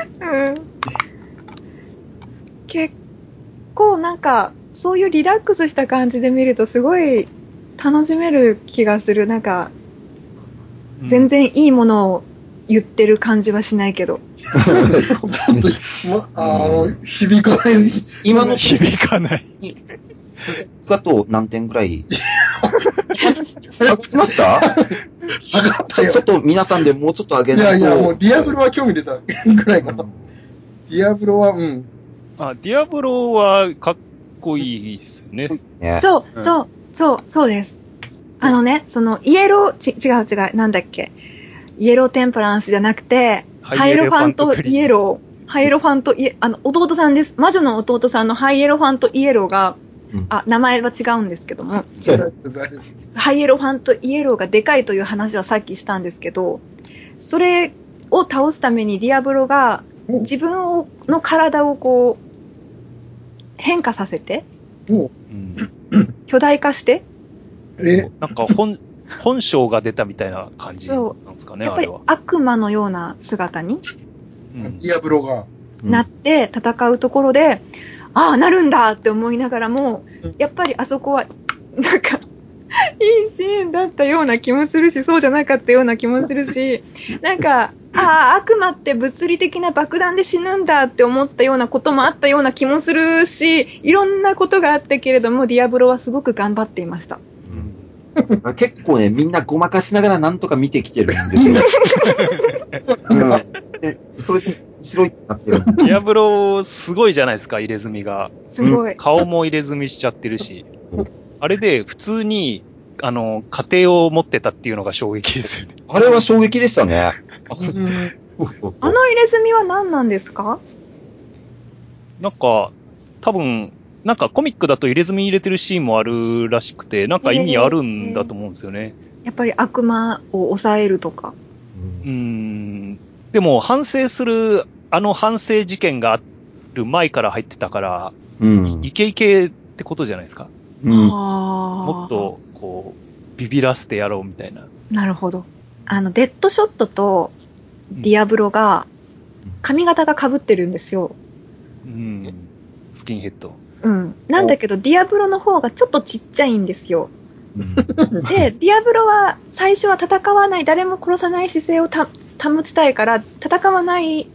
結構なんか、そういうリラックスした感じで見るとすごい楽しめる気がする。なんか、全然いいものを言ってる感じはしないけど。 ちょっと、ま、あの、響かない。 今の響かない。 だと何点ぐらい下がりました下がったよ。 ちょっと皆さんでもうちょっと上げないと。 いやいや、もうディアブロは興味出たぐらいかな。ディアブロは、うん。 あ、ディアブロはかっこいいですね。 そう、そう、そう、そうです。あのね、その、イエロー、ち、違う違う、なんだっけ。イエローテンプランスじゃなくて、ハイエロファントイエロー。ハイエロファントイエ、あの、弟さんです。魔女の弟さんのハイエロファントイエローが、うん、あ、名前は違うんですけども。ハイエロファントイエローがでかいという話はさっきしたんですけど、それを倒すためにディアブロが自分をの体をこう、変化させて、うん、巨大化して、 えなんか本、本性が出たみたいな感じなんですかね、 やっぱり悪魔のような姿に、 うん、ディアブロがなって戦うところで、ああ、なるんだって思いながらも、やっぱりあそこは、なんか、いいシーンだったような気もするし、そうじゃなかったような気もするし、なんか、ああ、悪魔って物理的な爆弾で死ぬんだって思ったようなこともあったような気もするし、いろんなことがあったけれども、ディアブロはすごく頑張っていました。 うん、結構ね、みんなごまかしながらなんとか見てきてるんですよ。うん、それで白いってなってる。 ディアブロすごいじゃないですか、入れ墨が。 すごい。 顔も入れ墨しちゃってるし。あれで普通に、あの、家庭を持ってたっていうのが衝撃ですよね。 あれは衝撃でしたね。あの入れ墨は何なんですか？ なんか、多分、なんかコミックだと入れ墨入れてるシーンもあるらしくて、なんか意味あるんだと思うんですよね。 えー、やっぱり悪魔を抑えるとか。 うーん。でも、反省する、あの反省事件がある前から入ってたから、うん、イケイケってことじゃないですか。 うん、 もっと、こう、ビビらせてやろうみたいな。 なるほど。あの、デッドショットとディアブロが、髪型が被ってるんですよ。 うん。スキンヘッド。 うん。なんだけど、ディアブロの方がちょっとちっちゃいんですよ。で、ディアブロは最初は戦わない、誰も殺さない姿勢をた保ちたいから、戦わない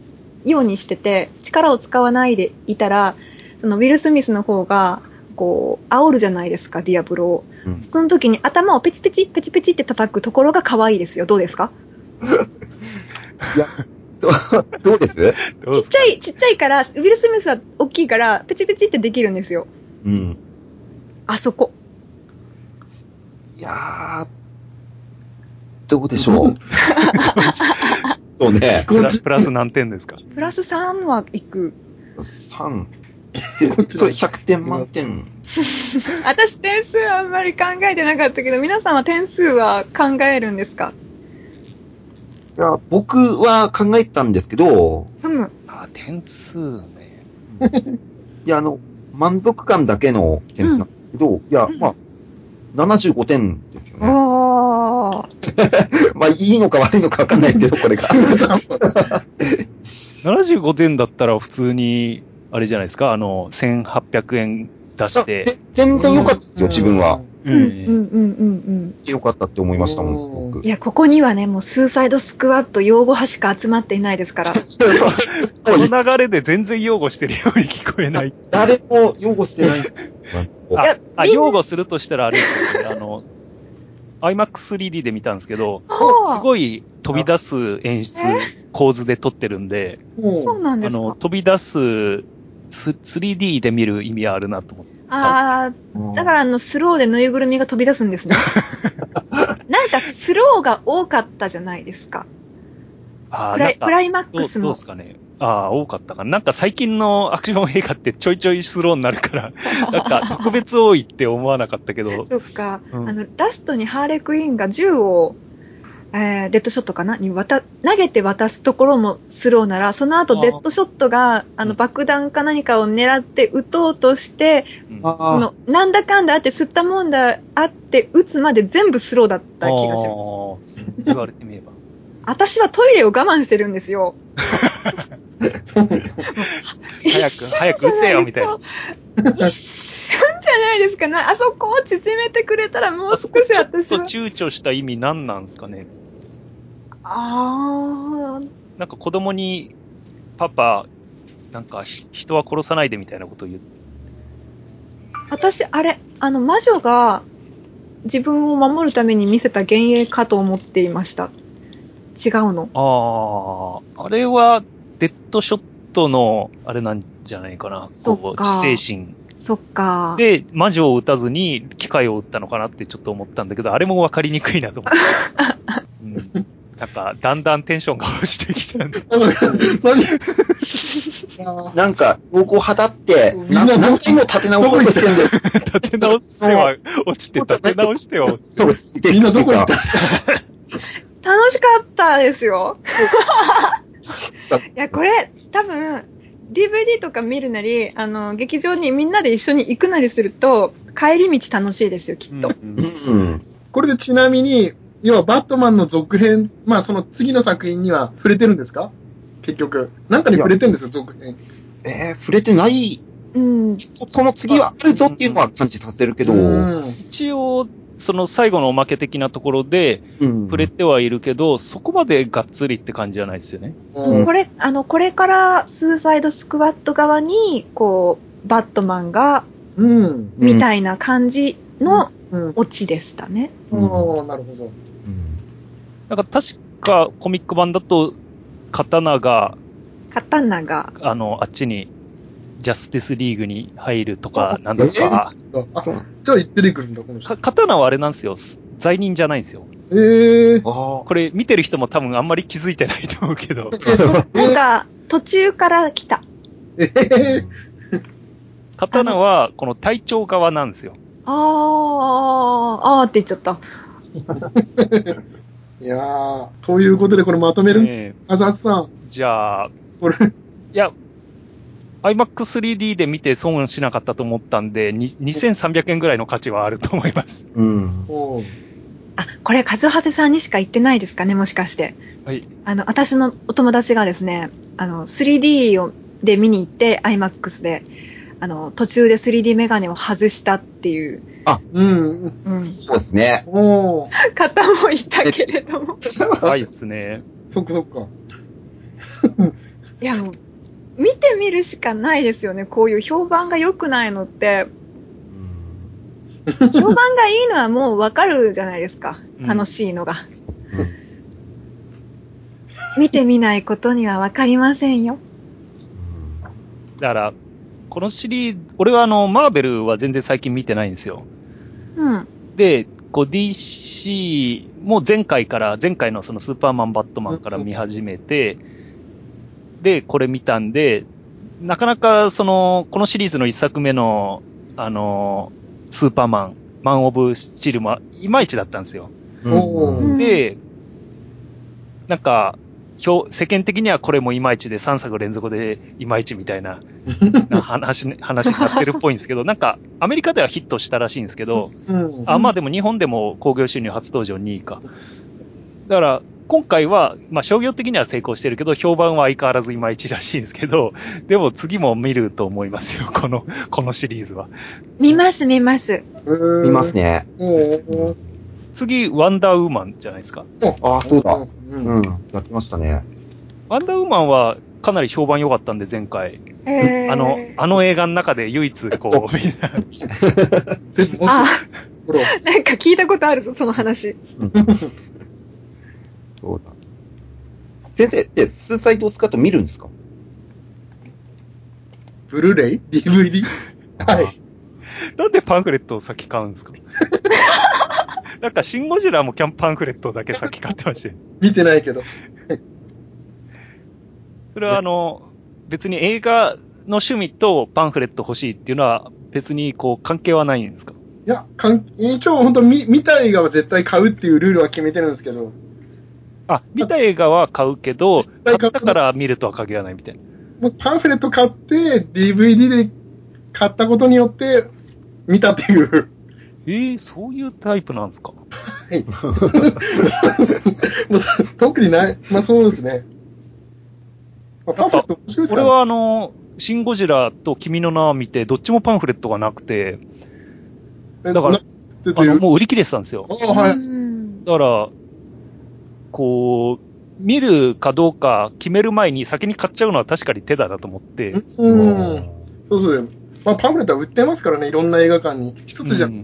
ようにしてて、力を使わないでいたら、そのウィル・スミスの方が、こう、煽るじゃないですか、ディアブロを。うん、その時に頭をペチペチ、ペチペチって叩くところが可愛いですよ。どうですか？ いや、ど, どうですちっちゃい、ちっちゃいから、ウィル・スミスは大きいから、ペチペチってできるんですよ。 うん。 あそこ。 いやー、どうでしょう。そうね。 プラス、プラス何点ですか？ プラスさんはいく。 さん。それひゃくてん満点。 私点数はあんまり考えてなかったけど、皆さんは点数は考えるんですか？ いや、僕は考えたんですけど、 うん。 あ、点数ね。 いや、あの、満足感だけの点数なんですけど、うん、いや、まあ、ななじゅうごてんですよね。 おー。 まあ、いいのか悪いのか分かんないけど、これが。 ななじゅうごてんだったら普通に、あれじゃないですか、あの、せんはっぴゃくえん出して。 全然良かったですよ、自分は。 うん、うん、うん、うん。 良かったって思いましたもん、僕。 いや、ここにはね、もうスーサイドスクワット用語派しか集まっていないですから。この流れで全然擁護してるように聞こえない。 誰も擁護してない。 あ、あ擁護するとしたらあれですよね、あの、アイマックススリーディー で見たんですけど、すごい飛び出す演出、構図で撮ってるんで、 そうなんですか？ あの、飛び出す スリーディー で見る意味はあるなと思って。 ああ、だからあの、スローでぬいぐるみが飛び出すんですね。なんかスローが多かったじゃないですか。 あクライ、クライマックスも。 どうですかね。ああ、多かったかな。なんか最近のアクション映画ってちょいちょいスローになるから、なんか特別多いって思わなかったけど。 そっか、うん、あの、ラストにハーレクイーンが銃を、えー、デッドショットかなに渡、投げて渡すところもスローなら、その後デッドショットが、あの、爆弾か何かを狙って撃とうとして、うん、その、なんだかんだあって吸ったもんだあって撃つまで全部スローだった気がします。 言われてみれば。 私はトイレを我慢してるんですよ。 早く、早く撃てよ、みたいな。 一瞬じゃないですかね。あそこを縮めてくれたらもう少し私は。 ちょっと躊躇した意味何なんですかね。 あー。 なんか子供に、パパ、なんか人は殺さないでみたいなことを言う。 私、あれ、あの、魔女が自分を守るために見せた幻影かと思っていました。違うの？ ああ、あれは、デッドショットの、あれなんじゃないかな。こう、自制心。 そっか。 で、魔女を撃たずに、機械を撃ったのかなってちょっと思ったんだけど、あれも分かりにくいなと思って。うん、なんか、だんだんテンションが落ちてきたんで。 なんか、方向派だって、何回も立て直そうとしてるんだよ。 立て直しては落ちて、立て直しては落ちて。 みんなどこ行った？ 楽しかったですよ。いや、これ、多分、ディーブイディー とか見るなり、あの、劇場にみんなで一緒に行くなりすると、帰り道楽しいですよ、きっと。 うんうん、 これでちなみに、要はバットマンの続編、まあその次の作品には触れてるんですか？結局。なんかに触れてるんですよ、続編。 えー、触れてない。 うん。 その次はあるぞっていうのは感じさせるけど。 一応、その最後のおまけ的なところで、触れてはいるけど、うん、そこまでがっつりって感じじゃないですよね。 うん、これ、あの、これからスーサイドスクワット側に、こう、バットマンが、うん、みたいな感じのオチでしたね。 うんうん、ああ、なるほど。 なんか確かコミック版だと、刀が、 刀が、 あの、あっちに、ジャスティスリーグに入るとか、なんだとか。 あ、じゃあ出てくるんだ、この人。 刀はあれなんですよ。罪人じゃないんですよ。 えー、 これ見てる人も多分あんまり気づいてないと思うけど。 なんか、途中から来た。 えー、 刀は、この隊長側なんですよ。 あー、あーって言っちゃった。 いやー、ということでこれまとめるんです。あざつさん。 じゃあ、 これ。 いや、アイマックススリーディー で見て損しなかったと思ったんで、にせんさんびゃくえんぐらいの価値はあると思います。 うん。 あ、これ、カズハセさんにしか言ってないですかね、もしかして。 はい。 あの、私のお友達がですね、あの、スリーディー をで見に行って、アイマックス で、あの、途中で スリーディー メガネを外したっていう。 あ、 うん。 うん。 そうですね。 おー。 方もいたけれども。 はいですね。 そっかそっか。 いやもう、見てみるしかないですよね。こういう評判が良くないのって。評判がいいのはもうわかるじゃないですか。楽しいのが。うん、見てみないことにはわかりませんよ。 だから、このシリーズ、俺はあの、マーベルは全然最近見てないんですよ。 うん。 で、こう ディーシー も前回から、前回のそのスーパーマン、バットマンから見始めて、で、これ見たんで、なかなかその、このシリーズの一作目の、あの、スーパーマン、マン・オブ・スチルもいまいちだったんですよ。 うん、 で、なんか、世間的にはこれもいまいちでさんさく連続でいまいちみたいなな話、話になってるっぽいんですけど、なんかアメリカではヒットしたらしいんですけど、うん、あまあでも日本でも興行収入初登場にいか。だから今回は、まあ商業的には成功してるけど、評判は相変わらずいまいちらしいんですけど、でも次も見ると思いますよ、この、このシリーズは。 見ます見ます。 見ますね。 次、ワンダーウーマンじゃないですか。 ああ、そうだ。うん。やってましたね。 ワンダーウーマンはかなり評判良かったんで、前回。 へーあの、あの映画の中で唯一、こう、みんな。 全部あ、なんか聞いたことあるぞ、その話。 そうだ。先生、で、スーサイドスカット見るんですか？ ブルーレイ ディーブイディー はい。 なんでパンフレットを先買うんですか？なんか、シン・ゴジラもキャンパンフレットだけ先買ってましたよ。 見てないけど。 それはあの、別に映画の趣味とパンフレット欲しいっていうのは別にこう関係はないんですか？ いや、かん一応本当見、見た映画は絶対買うっていうルールは決めてるんですけど。 あ、見た映画は買うけど、買ったから見るとは限らないみたいな。 パンフレット買って、ディーブイディー で買ったことによって見たっていう。 えー、そういうタイプなんですか？ はい。もう特にない。まあそうですね。まあ、パンフレット面白いですかね。 俺はあの、シン・ゴジラと君の名を見て、どっちもパンフレットがなくて、だから、あの、もう売り切れてたんですよ。 あ、はい。 だから、こう、見るかどうか決める前に先に買っちゃうのは確かに手だなと思って。 うん。そうそう。まあパンフレットは売ってますからね、いろんな映画館に。一つじゃ、うん。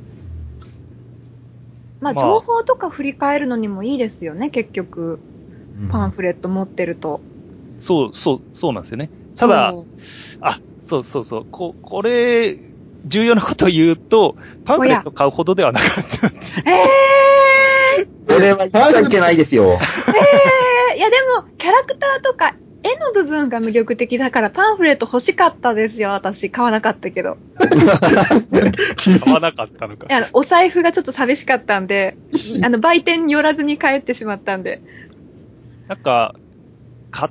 まあ情報とか振り返るのにもいいですよね、結局。パンフレット持ってると。 そう、そう、そうなんですよね。ただ、あ、そうそうそう、こ、これ、重要なことを言うと、パンフレット買うほどではなかったっていう。 えーこれは言っちゃいけないですよ。 えーいやでも、キャラクターとか、絵の部分が魅力的だからパンフレット欲しかったですよ、私。買わなかったけど。 買わなかったのか。 いや、お財布がちょっと寂しかったんで、あの、売店に寄らずに帰ってしまったんで。 なんか、買って、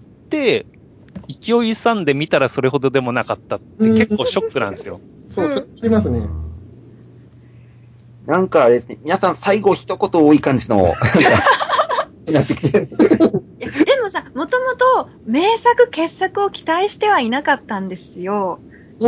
勢い勇んで見たらそれほどでもなかったって結構ショックなんですよ。 そう、それありますね。 なんかあれですね、皆さん最後一言多い感じの、なってきてる。 いやでもさ、もともと名作傑作を期待してはいなかったんですよ。 うん。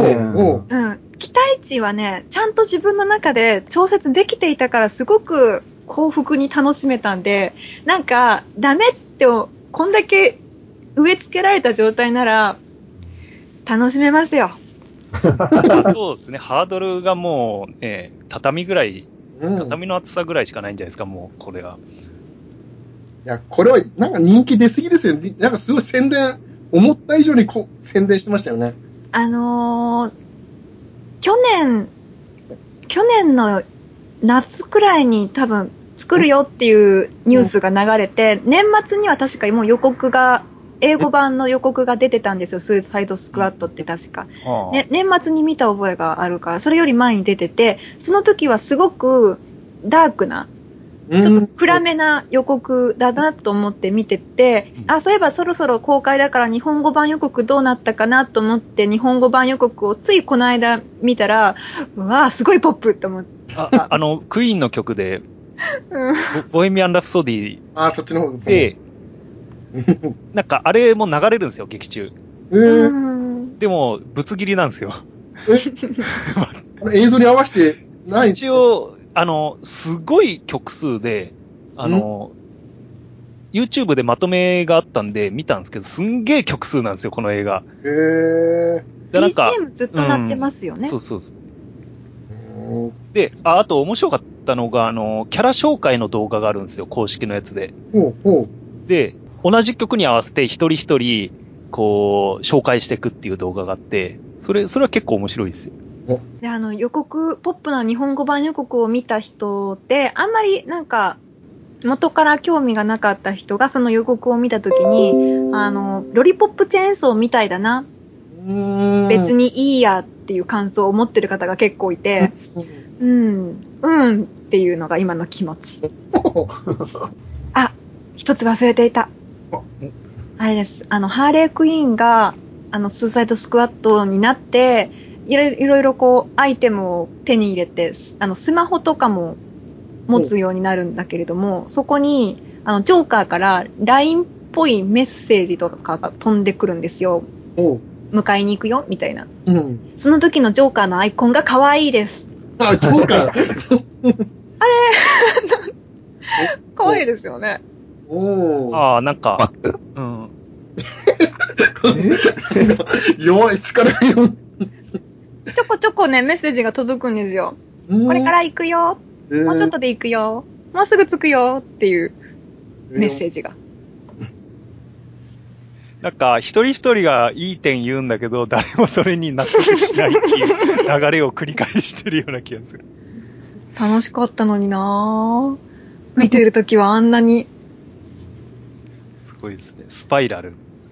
うん。期待値はね、ちゃんと自分の中で調節できていたからすごく幸福に楽しめたんで、なんか、ダメってこんだけ植え付けられた状態なら、楽しめますよ。 そうですね。ハードルがもう、ね、畳ぐらい、畳の厚さぐらいしかないんじゃないですか、もう、これが。 いや、これは、なんか人気出すぎですよね。なんかすごい宣伝、思った以上にこう宣伝してましたよね。 あのー、去年、去年の夏くらいに多分作るよっていうニュースが流れて、年末には確かもう予告が、英語版の予告が出てたんですよ。スーサイドスクワットって確か。ね、年末に見た覚えがあるから、それより前に出てて、その時はすごくダークな、ちょっと暗めな予告だなと思って見てて、うん、あ、そういえばそろそろ公開だから日本語版予告どうなったかなと思って日本語版予告をついこの間見たら、うわぁ、すごいポップって思って。 あ、あの、クイーンの曲で、うん、ボヘミアン・ラプソディあ、そっちの方ですね。で、なんかあれも流れるんですよ、劇中。 えー、 でも、ぶつ切りなんですよ。 え映像に合わせてないんですか？ 一応、あの、すごい曲数で、あの、 YouTube でまとめがあったんで見たんですけど、すんげえ曲数なんですよ、この映画。 へー。 で、なんか。 ビージーエム ずっと鳴ってますよね。 うん、そうそうそう。で、あ、あと面白かったのが、あの、キャラ紹介の動画があるんですよ、公式のやつで。 ほうほう。で、同じ曲に合わせて一人一人、こう、紹介していくっていう動画があって、それ、それは結構面白いですよ。 で、あの、予告、ポップな日本語版予告を見た人って、あんまりなんか、元から興味がなかった人がその予告を見たときに、あの、ロリポップチェーンソーみたいだな。うーん別にいいやっていう感想を持ってる方が結構いて、うん、うんっていうのが今の気持ち。あ、一つ忘れていた。あれです。あの、ハーレークイーンが、あの、スーサイドスクワットになって、いろいろいろこう、アイテムを手に入れて、あの、スマホとかも持つようになるんだけれども、そこに、あの、ジョーカーから ライン っぽいメッセージとかが飛んでくるんですよ。迎えに行くよみたいな。うん。その時のジョーカーのアイコンが可愛いです。 あ、ジョーカーあれ可愛いですよね。 おー。ああ、なんか、うん。 弱い、力弱い。 ちょこちょこね、メッセージが届くんですよ。これから行くよ。もうちょっとで行くよ。もうすぐ着くよっていうメッセージが。 なんか、一人一人がいい点言うんだけど、誰もそれに納得しないっていう流れを繰り返してるような気がする。 楽しかったのになぁ。見てるときはあんなに。 すごいですね。スパイラル。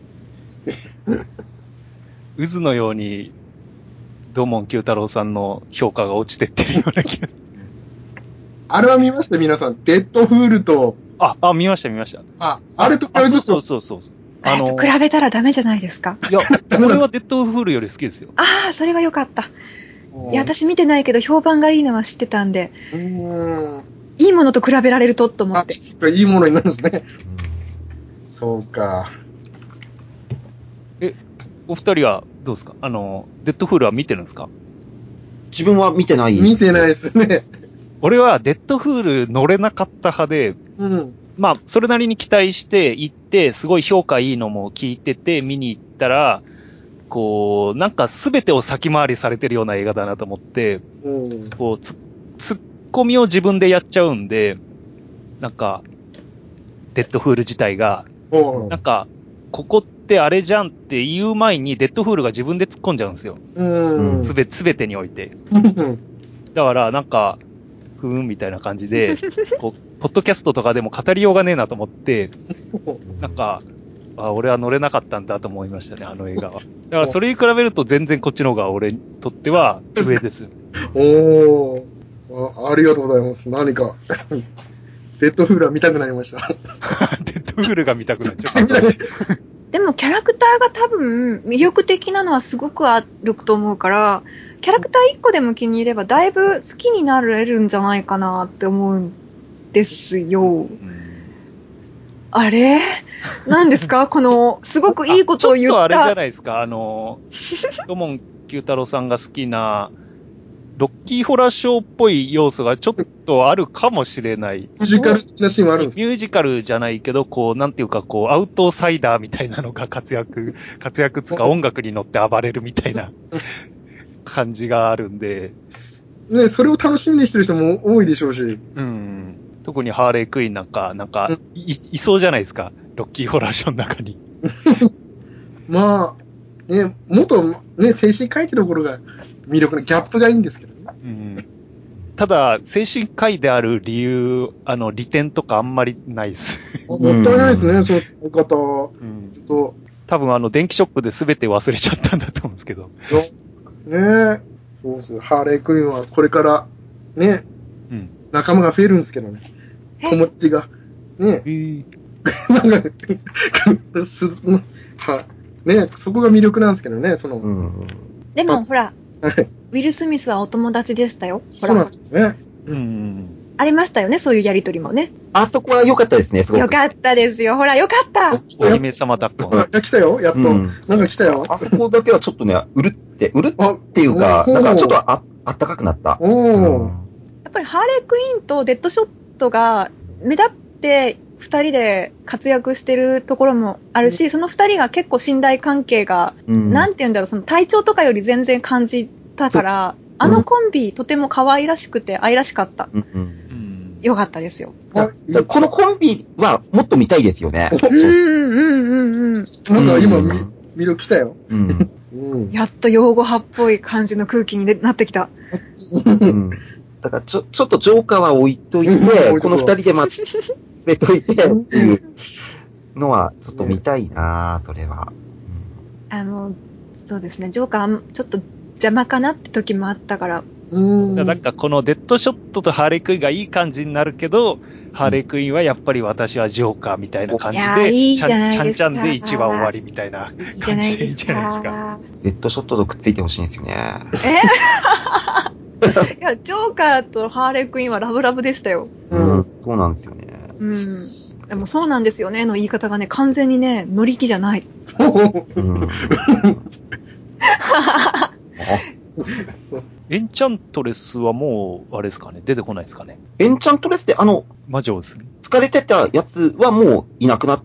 渦のように、土門九太郎さんの評価が落ちてってるような気がする。 あれは見ました皆さん。デッドフールと。 あ、あ、見ました見ました。 あ、あれと比べたら。 そうそうそうそう。 あれと比べたらダメじゃないですか。 いや、俺はデッドフールより好きですよ。 ああ、それはよかった。いや、私見てないけど評判がいいのは知ってたんで。うーん。いいものと比べられると、と思って。 あ、いいものになるんですね。そうか。 え、お二人はどうですか？あの、デッドフールは見てるんですか？ 自分は見てない。 見てないですね。 俺はデッドフール乗れなかった派で、うん。まあ、それなりに期待して行って、すごい評価いいのも聞いてて、見に行ったら、こう、なんか全てを先回りされてるような映画だなと思って、うん、こう、つ、ツッコミを自分でやっちゃうんで、なんか、デッドフール自体が、うん、なんか、ここってあれじゃんって言う前に、デッドフールが自分で突っ込んじゃうんですよ。うん。すべ、すべてにおいて。だから、なんか、ふーんみたいな感じで、こう、ポッドキャストとかでも語りようがねえなと思って、なんか、あ、俺は乗れなかったんだと思いましたね、あの映画は。だからそれに比べると全然こっちの方が俺にとっては上です。 おーあ。ありがとうございます。何か、デッドフールは見たくなりました。 デッドフールが見たくなっちゃった。 でもキャラクターが多分魅力的なのはすごくあると思うから、キャラクター一個でも気に入ればだいぶ好きになれるんじゃないかなって思うんですよ。うん、あれ何ですかこの、すごくいいことを言った。ちょっとあれじゃないですかあの、土門九太郎さんが好きな、ロッキーホラーショーっぽい要素がちょっとあるかもしれない。 ミュージカル的なシーンもあるんですか？ ミュージカルじゃないけど、こう、なんていうか、こう、アウトサイダーみたいなのが活躍、活躍つか音楽に乗って暴れるみたいな感じがあるんで。 ね、それを楽しみにしてる人も多いでしょうし。 うん。特にハーレークイーンなんか、なんか、い、いそうじゃないですか。ロッキーホラーショーの中に。 まあ、ね、元、ね、精神科医ってところが魅力のギャップがいいんですけどね。うん。 ただ、精神科医である理由、あの、利点とかあんまりないです。 もったいないですね、その使い方。うん。 と多分あの、電気ショックで全て忘れちゃったんだと思うんですけど。 ねえ。そうです。ハーレークイーンはこれから、ね、うん、仲間が増えるんですけどね。友達が。ねえ。なんか、す、は、ねそこが魅力なんですけどね、その。うん、 でも、ほら、ウィル・スミスはお友達でしたよ。ほらそうなんですね。 うん。ありましたよね、そういうやりとりもね。 あそこは良かったですね、すごく。 良かったですよ。ほら、良かった。 お姫様だっこ。 あ、来たよ、やっと。うん、なんか来たよ。 あそこだけはちょっとね、うるって、うるっていうか、なんかちょっとあ、あったかくなった。 うん、やっぱりハーレークイーンとデッドショットが目立って二人で活躍してるところもあるし、その二人が結構信頼関係が、うん、なんて言うんだろう、その体調とかより全然感じたから、あのコンビ、うん、とても可愛らしくて愛らしかった。うんうん、よかったですよ。 このコンビはもっと見たいですよね。 うんうんうんうん。なんか今、魅力来たよ。うんうん、やっと擁護派っぽい感じの空気になってきた。 うんだからちょ、ちょっとジョーカーは置いといて、うん、この二人で待ってといてっていうのは、ちょっと見たいなぁ、それは、 うん。あの、そうですね、ジョーカー、ちょっと邪魔かなって時もあったから。 うん。なんかこのデッドショットとハーレークイーンがいい感じになるけど、ハーレークイーンはやっぱり私はジョーカーみたいな感じで、 いいじゃないですか。 ちゃんちゃんで一話終わりみたいな感じでいいじゃないですか。 デッドショットとくっついてほしいんですよね。 えいや、ジョーカーとハーレークイーンはラブラブでしたよ。 うん、そうなんですよね。 うん。でもそうなんですよねの言い方がね、完全にね、乗り気じゃない。そう。うん、 エンチャントレスはもう、あれですかね、出てこないですかね。 エンチャントレスってあの、 魔女ですね。 疲れてたやつはもういなくなって、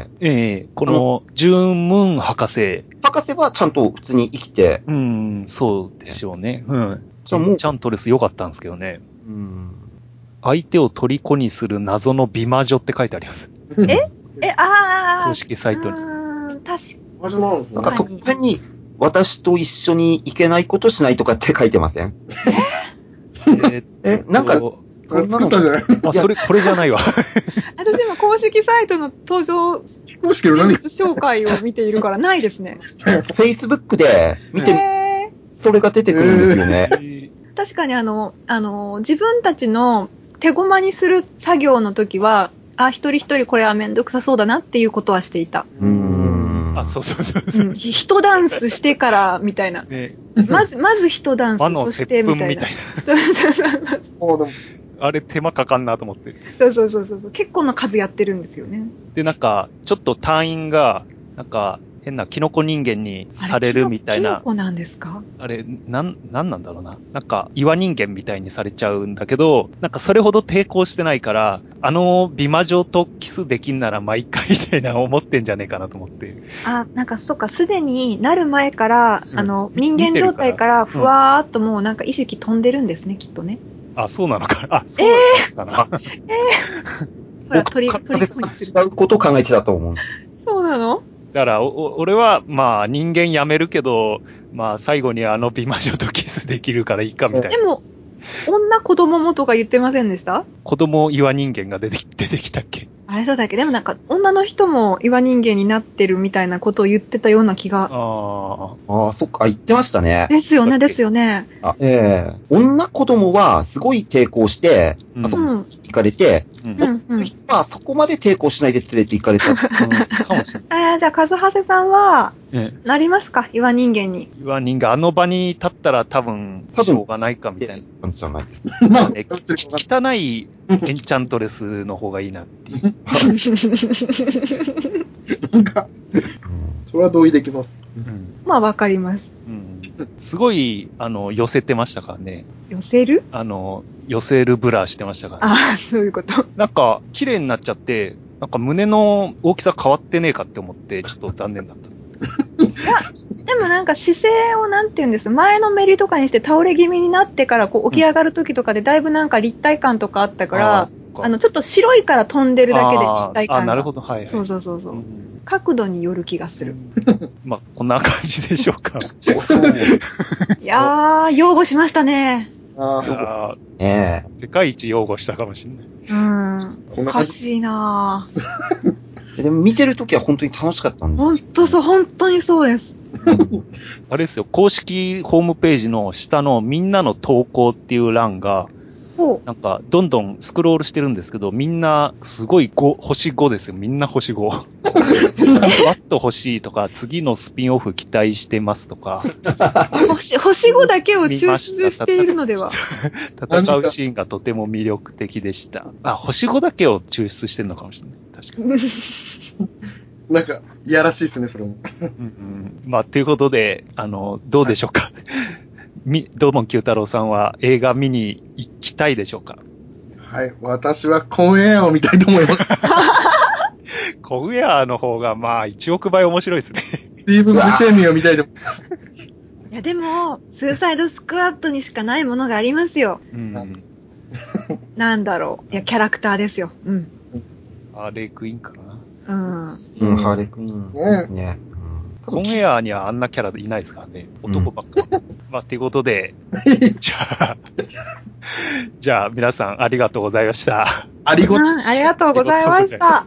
ええー、この、ジューン・ムーン博士。 博士はちゃんと普通に生きて。 うん、そうでしょうね。うん。じゃあもう。エンチャントレス良かったんですけどね。うん。相手を虜にする謎の美魔女って書いてあります。 ええ、あー。公式サイトに。 うん、確かに。なんかそこに、私と一緒に行けないことしないとかって書いてません？ええ、なんか、 それ作ったんじゃない？ あ、それ、これじゃないわ。 私今公式サイトの登場公式の何紹介を見ているからないですね。 Facebook で見て、それが出てくるんですよね。 確かにあの、あの、自分たちの手駒にする作業の時は、あ、一人一人これはめんどくさそうだなっていうことはしていた。 うーん。あ、そうそうそうそう、うん。 一ダンスしてから、みたいな。ね、まず、まず一ダンス、そしてみたいな。みたいな。そうそうそう。 あれ手間かかんなと思って。 そうそうそうそう。結構な数やってるんですよね。 で、なんか、ちょっと隊員が、なんか、変なキノコ人間にされるみたいな。 キノコなんですか？ あれ、なん、なんなんだろうな。なんか、岩人間みたいにされちゃうんだけど、なんかそれほど抵抗してないから、あの美魔女とキスできんなら毎回みたいな思ってんじゃねえかなと思って。 あ、なんかそっか、すでになる前から、うん、あの、人間状態からふわーっともうなんか意識飛んでるんですね、きっとね。 あ、そうなのか。あ、そうなのかな。えー、 えー、ほら、鳥、鳥違うことを考えてたと思う。 そうなの？ だからお、俺は、まあ、人間やめるけど、まあ、最後にあの美魔女とキスできるからいいかみたいな。 でも、女子供もとか言ってませんでした？ 子供岩人間が出てき、出てきたっけ？ あれだっけ？でもなんか、女の人も岩人間になってるみたいなことを言ってたような気が。 ああ、そっか、言ってましたね。 ですよね、ですよね。 あ、ええー、女子供はすごい抵抗して、うん、あそこに行かれて、うん、うん、まあそこまで抵抗しないで連れて行かれた、うん、かもしれない。あじゃあ、カズハセさんは、ええ、なりますか？岩人間に。 岩人間、あの場に立ったら多分、しょうがないかみたいな。 感じじゃないです。 汚いエンチャントレスの方がいいなっていう。 なんか、それは同意できます。 うん、まあ、わかります。 うん、すごい、あの、寄せてましたからね。 寄せる？ あの、寄せるブラしてましたから、 ね。ああ、そういうこと。 なんか、綺麗になっちゃって、なんか胸の大きさ変わってねえかって思って、ちょっと残念だった。 いや、でもなんか姿勢をなんて言うんです、前のめりとかにして倒れ気味になってからこう起き上がる時とかでだいぶなんか立体感とかあったから、うん、あ, あのちょっと白いから飛んでるだけで立体感が。 あ、なるほど、はい、はい。 そうそうそうそう、うん。角度による気がする。 まあ、こんな感じでしょうか。 いやー、擁護しましたね。 ああ、ねえ。世界一擁護したかもしれない。 うん。おかしいなぁ。 でも見てるときは本当に楽しかったんです。 本当そう、本当にそうです。 あれですよ、公式ホームページの下のみんなの投稿っていう欄が、なんか、どんどんスクロールしてるんですけど、みんな、すごいご、星ごですよ。みんな星ご。ワット欲しいとか、次のスピンオフ期待してますとか。 星、星ごだけを抽出しているのでは。 戦うシーンがとても魅力的でした。あ、星ごだけを抽出してるのかもしれない。確かに。 なんか、いやらしいですね、それも。 うんうん、まあ、ということで、あの、どうでしょうか。はいみ、どうも九太郎さんは映画見に行きたいでしょうか？ はい。私はコンエアを見たいと思います。 コンエアの方がまあいちおくばい面白いですね。 スティーブン・ブシェーミーを見たいと思います。 いやでも、スーサイドスクワットにしかないものがありますよ。うん。なんだろう。いや、キャラクターですよ。うん。 ハーレークイーンかな。 うん。 うん、ハーレークイーン。ね。ね。 コンエアにはあんなキャラいないですからね。男ばっかり。うん、まあ、っていうことで、じゃあ、じゃあ皆さんありがとうございました。 ありがとうございました。